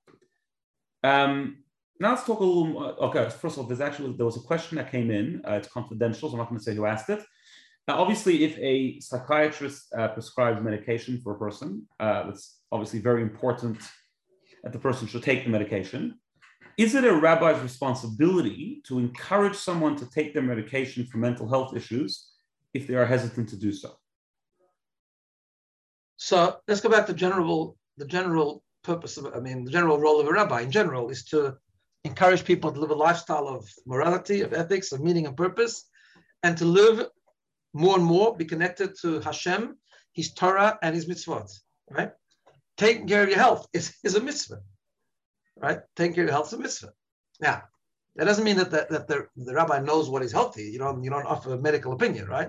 Now let's talk a little more. Okay, first of all, there was a question that came in. It's confidential, so I'm not going to say who asked it. Now, obviously, if a psychiatrist prescribes medication for a person, it's obviously very important that the person should take the medication. Is it a rabbi's responsibility to encourage someone to take their medication for mental health issues if they are hesitant to do so? So let's go back to the general purpose of, the general role of a rabbi in general is to encourage people to live a lifestyle of morality, of ethics, of meaning and purpose, and to live more and more, be connected to Hashem, His Torah, and His mitzvot, right? Taking care of your health is a mitzvah, right? Taking care of your health is a mitzvah. Now, that doesn't mean that the rabbi knows what is healthy. You don't offer a medical opinion, right?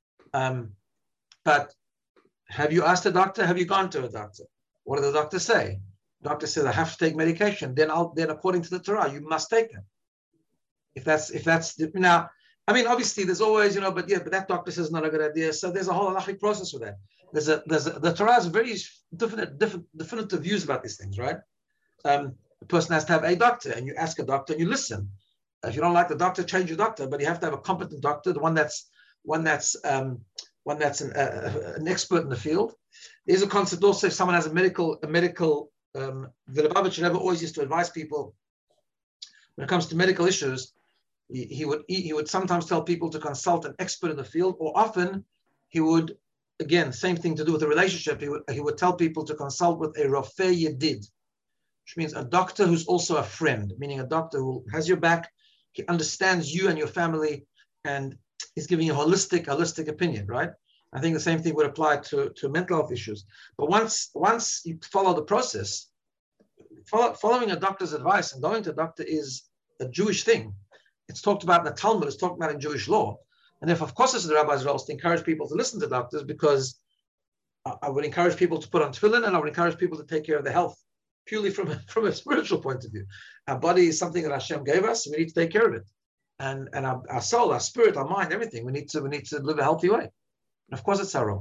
But have you asked a doctor? Have you gone to a doctor? What did the doctor say? The doctor says, I have to take medication. Then according to the Torah, you must take it. If that's now, obviously there's always, but that doctor says not a good idea. So there's a whole halachic process with that. The Torah has very definitive views about these things, right? The person has to have a doctor, and you ask a doctor and you listen. If you don't like the doctor, change your doctor, but you have to have a competent doctor, the one that's an expert in the field. There's a concept also, if someone has a medical, the Lubavitcher never always used to advise people when it comes to medical issues. He would sometimes tell people to consult an expert in the field, or often he would, again, same thing to do with the relationship. He would tell people to consult with a Rofei Yedid. which means a doctor who's also a friend, meaning a doctor who has your back, he understands you and your family, and is giving you a holistic opinion, right? I think the same thing would apply to mental health issues. But once you follow the process, following a doctor's advice and going to a doctor is a Jewish thing. It's talked about in the Talmud, it's talked about in Jewish law. And if, of course, it's the rabbi's role to encourage people to listen to doctors, because I would encourage people to put on tefillin, and I would encourage people to take care of their health purely from a spiritual point of view. Our body is something that Hashem gave us, and we need to take care of it. And our soul, our spirit, our mind, everything, we need to live a healthy way. And of course, it's our role.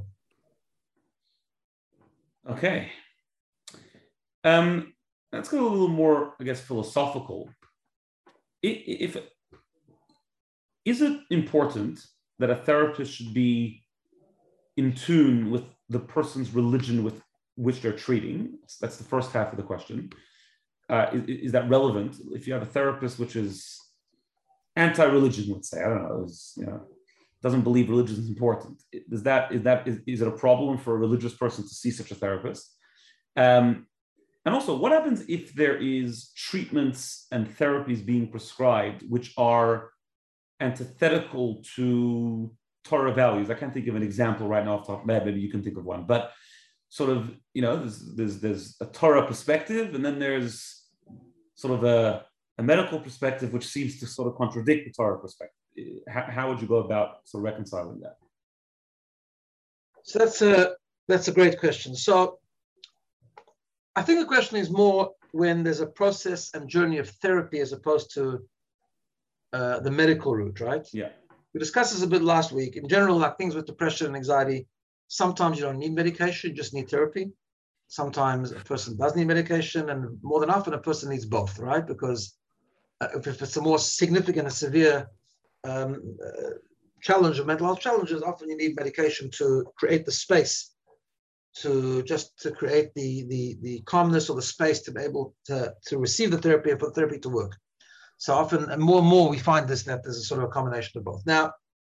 Okay. Let's go a little more, I guess, philosophical. Is it important that a therapist should be in tune with the person's religion with which they're treating? That's the first half of the question. Is that relevant? If you have a therapist which is anti-religion, let's say, I don't know, doesn't believe religion is important, is it a problem for a religious person to see such a therapist? And also, what happens if there is treatments and therapies being prescribed which are antithetical to Torah values? I can't think of an example right now off the top of my head. Maybe you can think of one. But sort of, there's a Torah perspective, and then there's sort of a medical perspective which seems to sort of contradict the Torah perspective. How would you go about sort of reconciling that? So that's a great question. So I think the question is more when there's a process and journey of therapy as opposed to the medical route, right? Yeah. We discussed this a bit last week. In general, like things with depression and anxiety, sometimes you don't need medication, you just need therapy. Sometimes a person does need medication, and more than often a person needs both, right? Because if it's a more significant and severe challenge of mental health challenges, often you need medication to create the space, to create the calmness or the space to be able to receive the therapy and for the therapy to work. So often, and more we find this, that there's a sort of a combination of both. Now,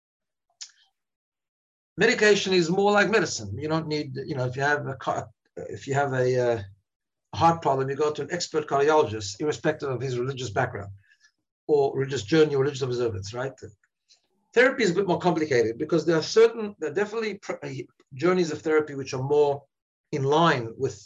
medication is more like medicine. You don't need, if you have a heart problem, you go to an expert cardiologist, irrespective of his religious background or religious journey or religious observance, right? Therapy is a bit more complicated because there are definitely journeys of therapy which are more in line with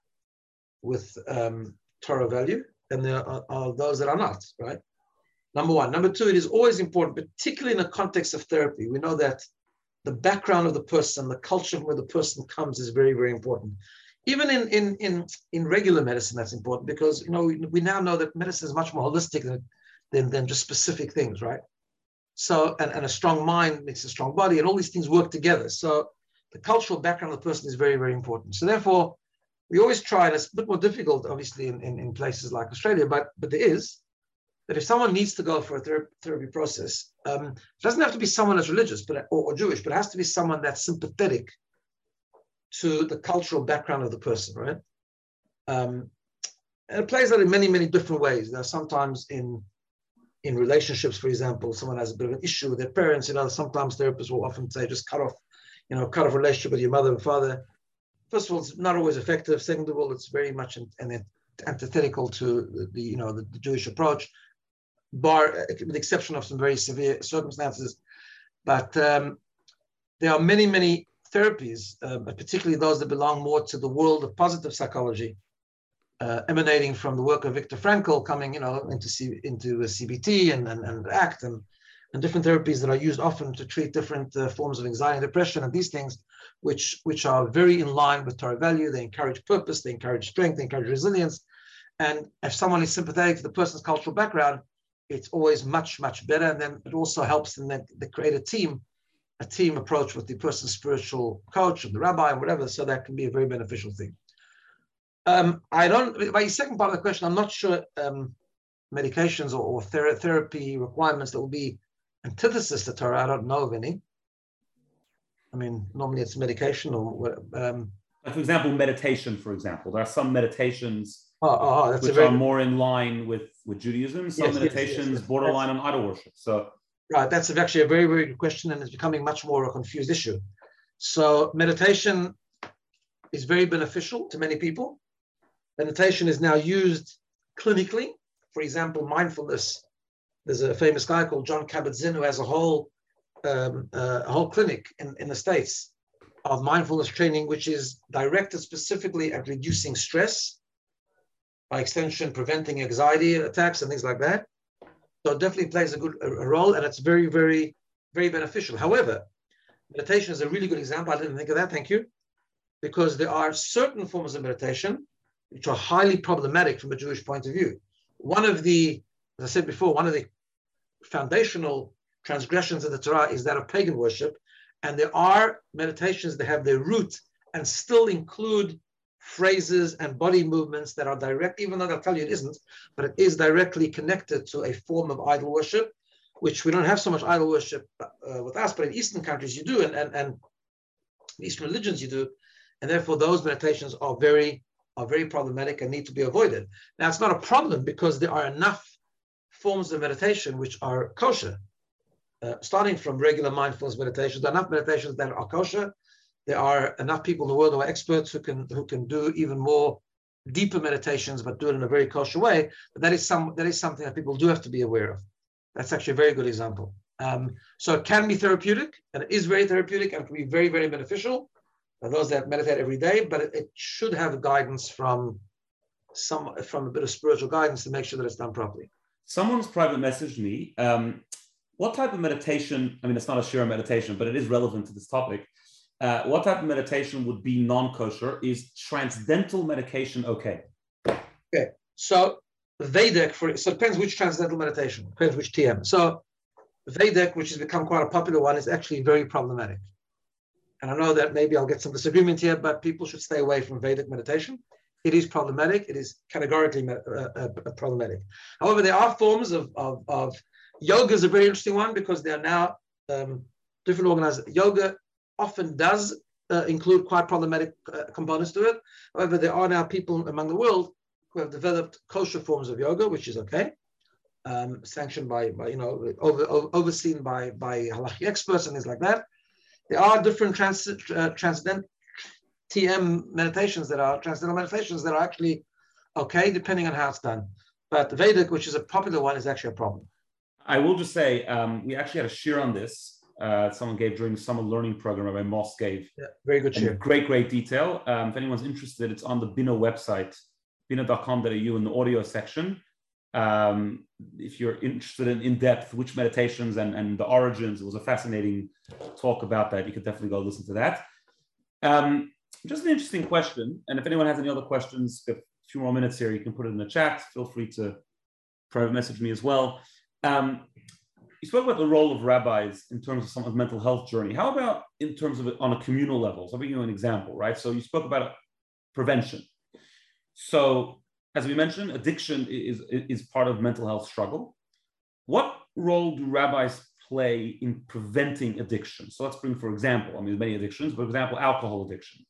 Torah value, and there are those that are not, right? Number one. Number two, it is always important, particularly in the context of therapy. We know that the background of the person, the culture from where the person comes is very, very important. Even in regular medicine, that's important because we now know that medicine is much more holistic than just specific things, right? So, and a strong mind makes a strong body, and all these things work together. So the cultural background of the person is very, very important. So therefore, we always try, and it's a bit more difficult, obviously, in places like Australia, but there is, that if someone needs to go for a therapy process, it doesn't have to be someone that's religious or Jewish, but it has to be someone that's sympathetic to the cultural background of the person, right? And it plays out in many, many different ways. There are sometimes in relationships, for example, someone has a bit of an issue with their parents. Sometimes therapists will often say, just cut off relationship with your mother and father. First of all, it's not always effective. Second of all, it's very much antithetical to the Jewish approach, with the exception of some very severe circumstances. But there are many, many therapies, particularly those that belong more to the world of positive psychology, emanating from the work of Viktor Frankl, coming into CBT and ACT and different therapies that are used often to treat different forms of anxiety and depression and these things, which are very in line with Torah value. They encourage purpose, they encourage strength, they encourage resilience. And if someone is sympathetic to the person's cultural background, it's always much, much better. And then it also helps them that they create a team approach with the person's spiritual coach or the rabbi or whatever. So that can be a very beneficial thing. By your second part of the question, I'm not sure medications or therapy requirements that will be antithesis to Torah. I don't know of any. I mean, normally it's medication or for example, meditation, for example. There are some meditations which are more in line with Judaism. Some meditations yes. borderline on idol worship. So right, that's actually a very, very good question, and it's becoming much more a confused issue. So meditation is very beneficial to many people. Meditation is now used clinically. For example, mindfulness. There's a famous guy called John Kabat-Zinn who has a whole clinic in the States of mindfulness training, which is directed specifically at reducing stress, by extension, preventing anxiety attacks and things like that. So it definitely plays a role, and it's very, very, very beneficial. However, meditation is a really good example. I didn't think of that, thank you, because there are certain forms of meditation which are highly problematic from a Jewish point of view. One of the, as I said before, one of the foundational transgressions of the Torah is that of pagan worship, and there are meditations that have their root and still include phrases and body movements that are direct, even though they'll tell you it isn't, but it is directly connected to a form of idol worship, which we don't have so much idol worship with us, but in Eastern countries you do, and Eastern religions you do, and therefore those meditations are very problematic and need to be avoided. Now, it's not a problem because there are enough forms of meditation which are kosher, starting from regular mindfulness meditations. There are enough meditations that are kosher. There are enough people in the world who are experts who can do even more deeper meditations, but do it in a very kosher way. But that is something that people do have to be aware of. That's actually a very good example. So it can be therapeutic, and it is very therapeutic, and can be very, very beneficial for those that meditate every day. But it should have guidance from a bit of spiritual guidance to make sure that it's done properly. Someone's private messaged me. What type of meditation? I mean, it's not a Shira meditation, but it is relevant to this topic. What type of meditation would be non-kosher? Is transcendental medication okay? Okay, so Vedic, so it depends which transcendental meditation, depends which TM. So Vedic, which has become quite a popular one, is actually very problematic. And I know that maybe I'll get some disagreement here, but people should stay away from Vedic meditation. It is problematic. It is categorically problematic. However, there are forms of yoga is a very interesting one because there are now different organized yoga. Often does include quite problematic components to it. However, there are now people among the world who have developed kosher forms of yoga, which is okay, sanctioned by overseen by halachic experts and things like that. There are different transcendental TM meditations transcendental meditations that are actually okay, depending on how it's done. But the Vedic, which is a popular one, is actually a problem. I will just say we actually had a shir on this. Someone gave during the summer learning program. Rabbi Moss gave. Yeah, very good shir. Great detail. If anyone's interested, it's on the Bina website, bina.com.au in the audio section. If you're interested in depth, which meditations and the origins, it was a fascinating talk about that. You could definitely go listen to that. Just an interesting question. And if anyone has any other questions, a few more minutes here, you can put it in the chat. Feel free to private message me as well. You spoke about the role of rabbis in terms of someone's mental health journey. How about in terms of it on a communal level? So I'll give you an example, right? So you spoke about prevention. So as we mentioned, addiction is part of mental health struggle. What role do rabbis play in preventing addiction? So let's bring, for example, I mean, many addictions, but for example, alcohol addiction.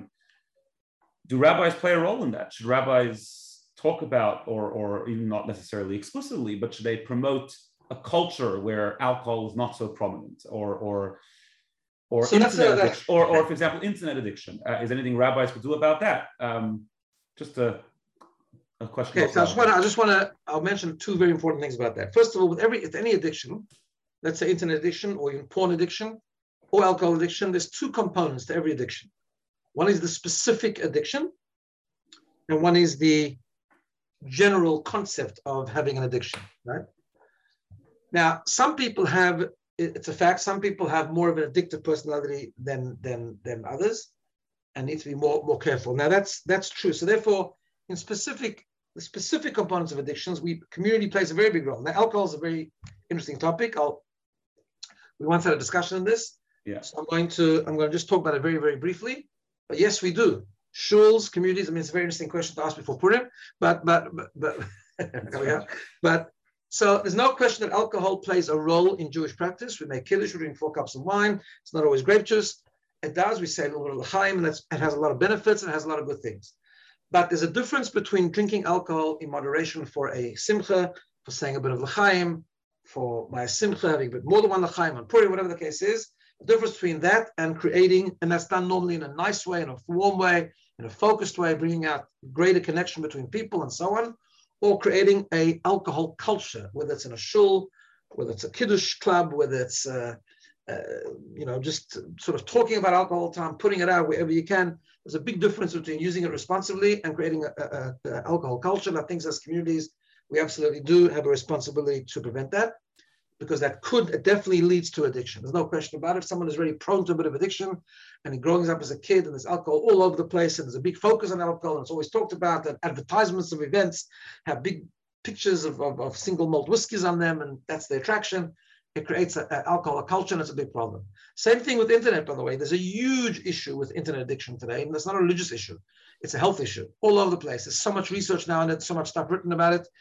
Do rabbis play a role in that? Should rabbis talk about, or even not necessarily explicitly, but should they promote a culture where alcohol is not so prominent, or so internet addiction, or for example, internet addiction? Is anything rabbis could do about that? Just a question. Okay, so I'll mention two very important things about that. First of all, with any addiction, let's say internet addiction, or even porn addiction, or alcohol addiction, there's two components to every addiction. One is the specific addiction, and one is the general concept of having an addiction, right? Now, some people have, it's a fact, some people have more of an addictive personality than others, and need to be more careful. Now, that's true. So therefore, in the specific components of addictions, community plays a very big role. Now, alcohol is a very interesting topic. We once had a discussion on this. Yeah. So I'm going to just talk about it very, very briefly. But yes, we do. Shuls, communities. I mean, it's a very interesting question to ask before Purim. But so there's no question that alcohol plays a role in Jewish practice. We make kiddush, we drink 4 cups of wine. It's not always grape juice. It does. We say a little bit of l'chaim, and it has a lot of benefits and it has a lot of good things. But there's a difference between drinking alcohol in moderation for a simcha, for saying a bit of l'chaim, by a simcha, having a bit more than one l'chaim on Purim, whatever the case is. The difference between that and creating, and that's done normally in a nice way, in a warm way, in a focused way, bringing out greater connection between people and so on, or creating a alcohol culture, whether it's in a shul, whether it's a kiddush club, whether it's just sort of talking about alcohol all the time, putting it out wherever you can. There's a big difference between using it responsibly and creating an alcohol culture. And I think as communities, we absolutely do have a responsibility to prevent that, because it definitely leads to addiction. There's no question about it. If someone is really prone to a bit of addiction and he growing up as a kid and there's alcohol all over the place and there's a big focus on alcohol and it's always talked about, and advertisements of events have big pictures of single malt whiskeys on them, and that's the attraction. It creates an alcohol culture, and it's a big problem. Same thing with internet, by the way. There's a huge issue with internet addiction today, and it's not a religious issue. It's a health issue all over the place. There's so much research now on it, so much stuff written about it,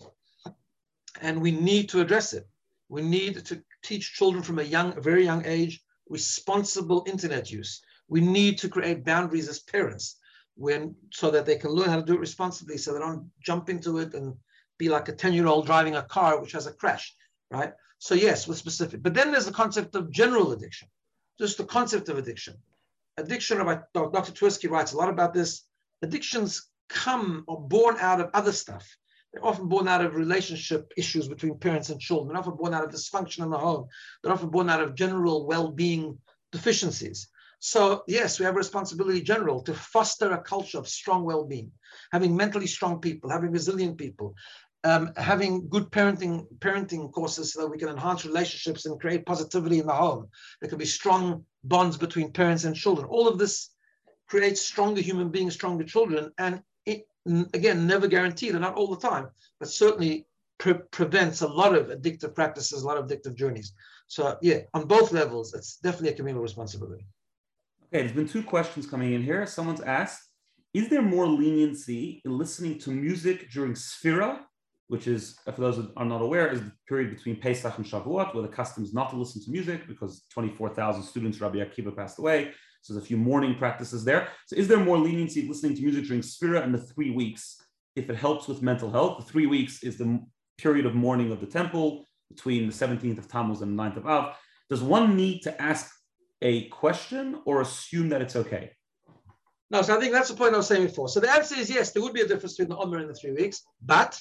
and we need to address it. We need to teach children from a very young age responsible internet use. We need to create boundaries as parents so that they can learn how to do it responsibly, so they don't jump into it and be like a 10-year-old driving a car which has a crash, right? So yes, we're specific. But then there's the concept of general addiction, just the concept of addiction. Addiction, Dr. Tversky writes a lot about this. Addictions come or born out of other stuff. They're often born out of relationship issues between parents and children. They're often born out of dysfunction in the home. They're often born out of general well-being deficiencies. So yes, we have a responsibility general to foster a culture of strong well-being, having mentally strong people, having resilient people, having good parenting courses so that we can enhance relationships and create positivity in the home. There can be strong bonds between parents and children. All of this creates stronger human beings, stronger children, and it, again, never guaranteed, and not all the time, but certainly prevents a lot of addictive practices, a lot of addictive journeys. So yeah, on both levels, it's definitely a communal responsibility. Okay, there's been two questions coming in here. Someone's asked, is there more leniency in listening to music during Sfira, which is, for those that are not aware, is the period between Pesach and Shavuot, where the custom is not to listen to music because 24,000 students, Rabbi Akiva, passed away. So there's a few mourning practices there. So is there more leniency listening to music during Sfira in the 3 weeks if it helps with mental health? The 3 weeks is the period of mourning of the temple between the 17th of Tammuz and the 9th of Av. Does one need to ask a question or assume that it's okay? No, so I think that's the point I was saying before. So the answer is yes, there would be a difference between the Omer and the 3 weeks, but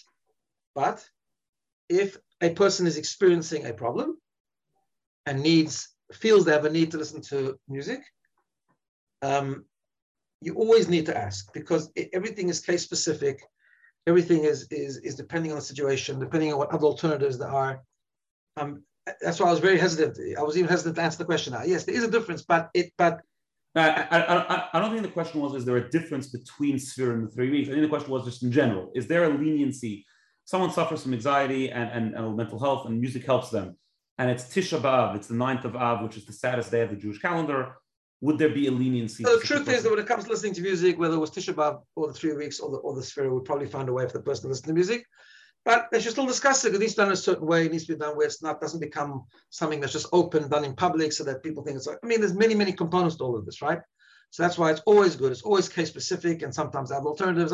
if a person is experiencing a problem and feels they have a need to listen to music, you always need to ask, because everything is case specific. Everything is depending on the situation, depending on what other alternatives there are. That's why I was very hesitant. I was even hesitant to answer the question now. Yes, there is a difference, but I don't think the question was, is there a difference between Sfira and the 3 weeks? I think the question was just in general, is there a leniency? Someone suffers from anxiety and mental health, and music helps them. And it's Tisha B'Av, it's the 9th of Av, which is the saddest day of the Jewish calendar. Would there be a leniency? So the truth is that when it comes to listening to music, whether it was Tisha B'Av or the 3 weeks or the Sfira, we'd probably find a way for the person to listen to music. But they should still discuss it. It needs to be done a certain way. It needs to be done where doesn't become something that's just open, done in public, so that people think it's like, there's many, many components to all of this, right? So that's why it's always good. It's always case specific, and sometimes they have alternatives.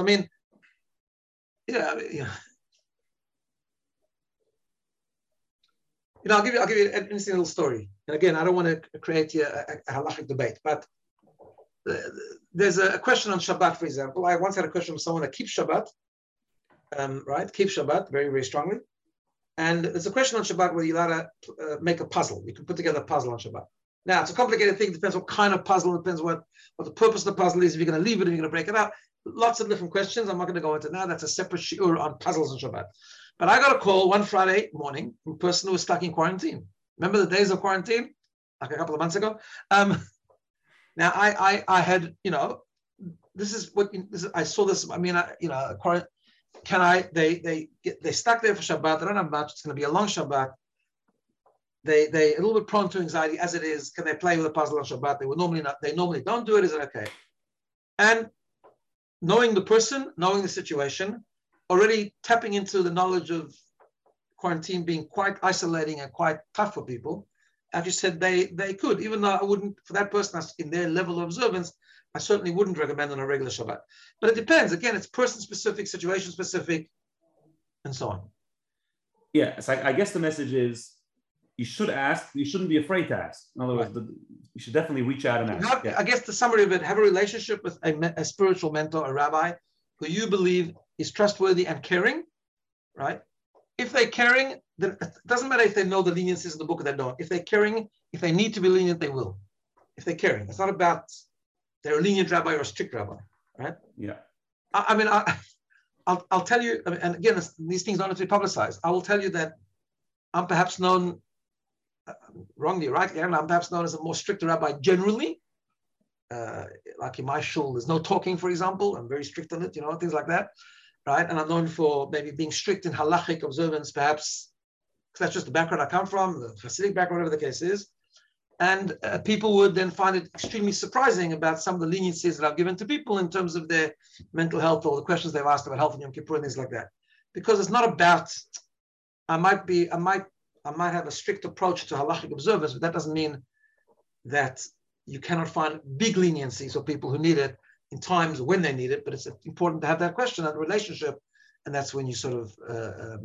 I'll give you an interesting little story. And again, I don't want to create here a halachic debate, but there's a question on Shabbat, for example. I once had a question from someone that keeps Shabbat, right? Keep Shabbat very, very strongly. And there's a question on Shabbat where you're allowed to make a puzzle. You can put together a puzzle on Shabbat. Now, it's a complicated thing. It depends what kind of puzzle. It depends what the purpose of the puzzle is. If you're going to leave it, if you're going to break it up. Lots of different questions. I'm not going to go into now. That's a separate shiur on puzzles on Shabbat. But I got a call one Friday morning from a person who was stuck in quarantine. Remember the days of quarantine? Like a couple of months ago? Now, I had, I saw this, they stuck there for Shabbat. They don't have much. It's going to be a long Shabbat. They a little bit prone to anxiety as it is. Can they play with a puzzle on Shabbat? They normally don't do it. Is it okay? And knowing the person, knowing the situation, already tapping into the knowledge of quarantine being quite isolating and quite tough for people, actually said they could, even though I wouldn't, for that person in their level of observance, I certainly wouldn't recommend on a regular Shabbat. But it depends. Again, it's person specific, situation specific, and so on. Yeah, so I guess the message is, you should ask. You shouldn't be afraid to ask. In other words, you should definitely reach out and ask. I guess the summary of it: have a relationship with a spiritual mentor, a rabbi, who you believe is trustworthy and caring, right? If they're caring, then it doesn't matter if they know the leniencies of the book or they don't. If they're caring, if they need to be lenient, they will. If they're caring, it's not about they're a lenient rabbi or a strict rabbi, right? Yeah. I'll tell you, and again, these things don't have to be publicized. I will tell you that I'm perhaps known, wrongly, rightly, I'm perhaps known as a more strict rabbi generally. Like in my shul, there's no talking, for example. I'm very strict on it, things like that, right? And I'm known for maybe being strict in halachic observance, perhaps, because that's just the background I come from, the Hasidic background, whatever the case is. And people would then find it extremely surprising about some of the leniencies that I've given to people in terms of their mental health or the questions they've asked about health in Yom Kippur and things like that. Because it's not about, I might have a strict approach to halachic observance, but that doesn't mean that you cannot find big leniencies for people who need it in times when they need it. But it's important to have that question and relationship, and that's when you sort of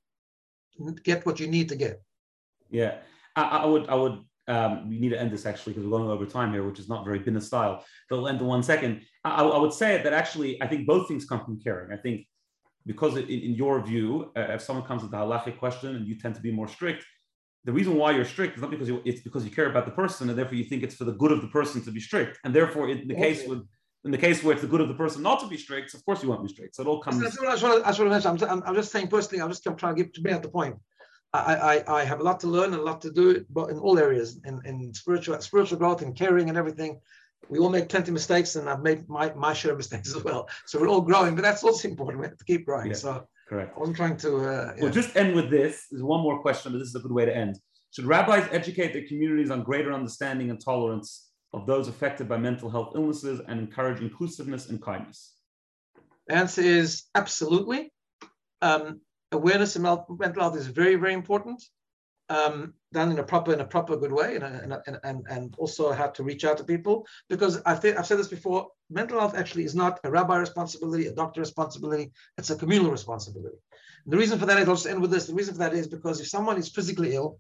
get what you need to get. Yeah, I would. We need to end this actually because we're going over time here, which is not very Bina style. But we'll end in 1 second. I would say that actually, I think both things come from caring. I think because in your view, if someone comes with a halachic question and you tend to be more strict, the reason why you're strict is not because it's because you care about the person, and therefore you think it's for the good of the person to be strict. And therefore, in the case where it's the good of the person not to be strict, of course you want to be strict. So it all comes. That's what I mention. I'm just saying personally. I'm trying to bring out the point. I have a lot to learn and a lot to do, but in all areas, in spiritual growth and caring and everything. We all make plenty of mistakes, and I've made my share of mistakes as well. So we're all growing, but that's also important. We have to keep growing. Yeah, so correct. I wasn't trying to. We'll just end with this. There's one more question, but this is a good way to end. Should rabbis educate their communities on greater understanding and tolerance of those affected by mental health illnesses and encourage inclusiveness and kindness? The answer is absolutely. Awareness of mental health is very, very important. Done in a proper good way, and also how to reach out to people, because I've said this before. Mental health actually is not a rabbi responsibility, a doctor responsibility. It's a communal responsibility. And the reason for that is, I'll just end with this. The reason for that is because if someone is physically ill,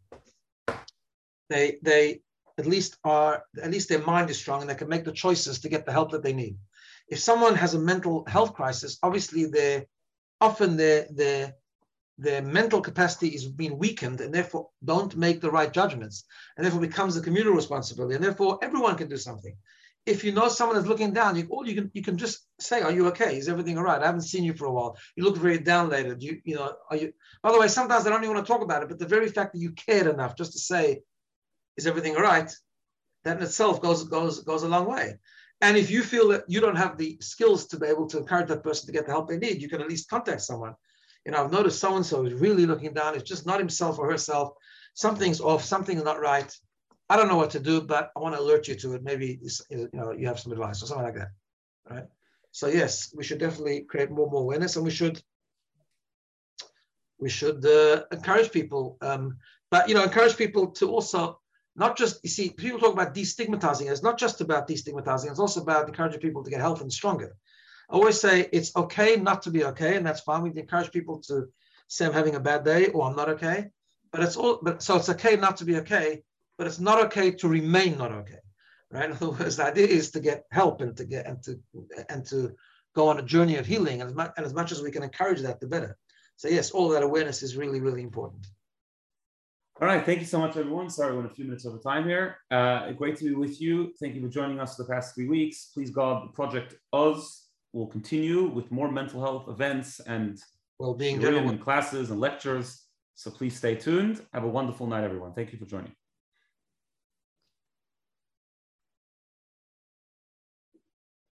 they at least their mind is strong and they can make the choices to get the help that they need. If someone has a mental health crisis, obviously their mental capacity is being weakened, and therefore don't make the right judgments, and therefore becomes a communal responsibility, and therefore everyone can do something. If you know someone is looking down, you can just say, "Are you okay? Is everything all right? I haven't seen you for a while. You look very down later. Are you?" By the way, sometimes they don't even want to talk about it, but the very fact that you cared enough just to say, "Is everything all right?" that in itself goes a long way. And if you feel that you don't have the skills to be able to encourage that person to get the help they need, you can at least contact someone. I've noticed so-and-so is really looking down. It's just not himself or herself. Something's off. Something's not right. I don't know what to do, but I want to alert you to it. Maybe you have some advice or something like that. Right? So yes, we should definitely create more awareness, and we should encourage people. But encourage people to also not just, you see, people talk about destigmatizing. It's not just about destigmatizing. It's also about encouraging people to get healthy and stronger. I always say it's okay not to be okay, and that's fine. We encourage people to say I'm having a bad day or I'm not okay. So it's okay not to be okay, but it's not okay to remain not okay, right? In other words, the idea is to get help and to go on a journey of healing, and as much as we can encourage that, the better. So yes, all that awareness is really, really important. All right, thank you so much, everyone. Sorry, we're a few minutes over time here. Great to be with you. Thank you for joining us for the past 3 weeks. Please God, Project Oz will continue with more mental health events and well-being and classes and lectures. So please stay tuned. Have a wonderful night, everyone. Thank you for joining.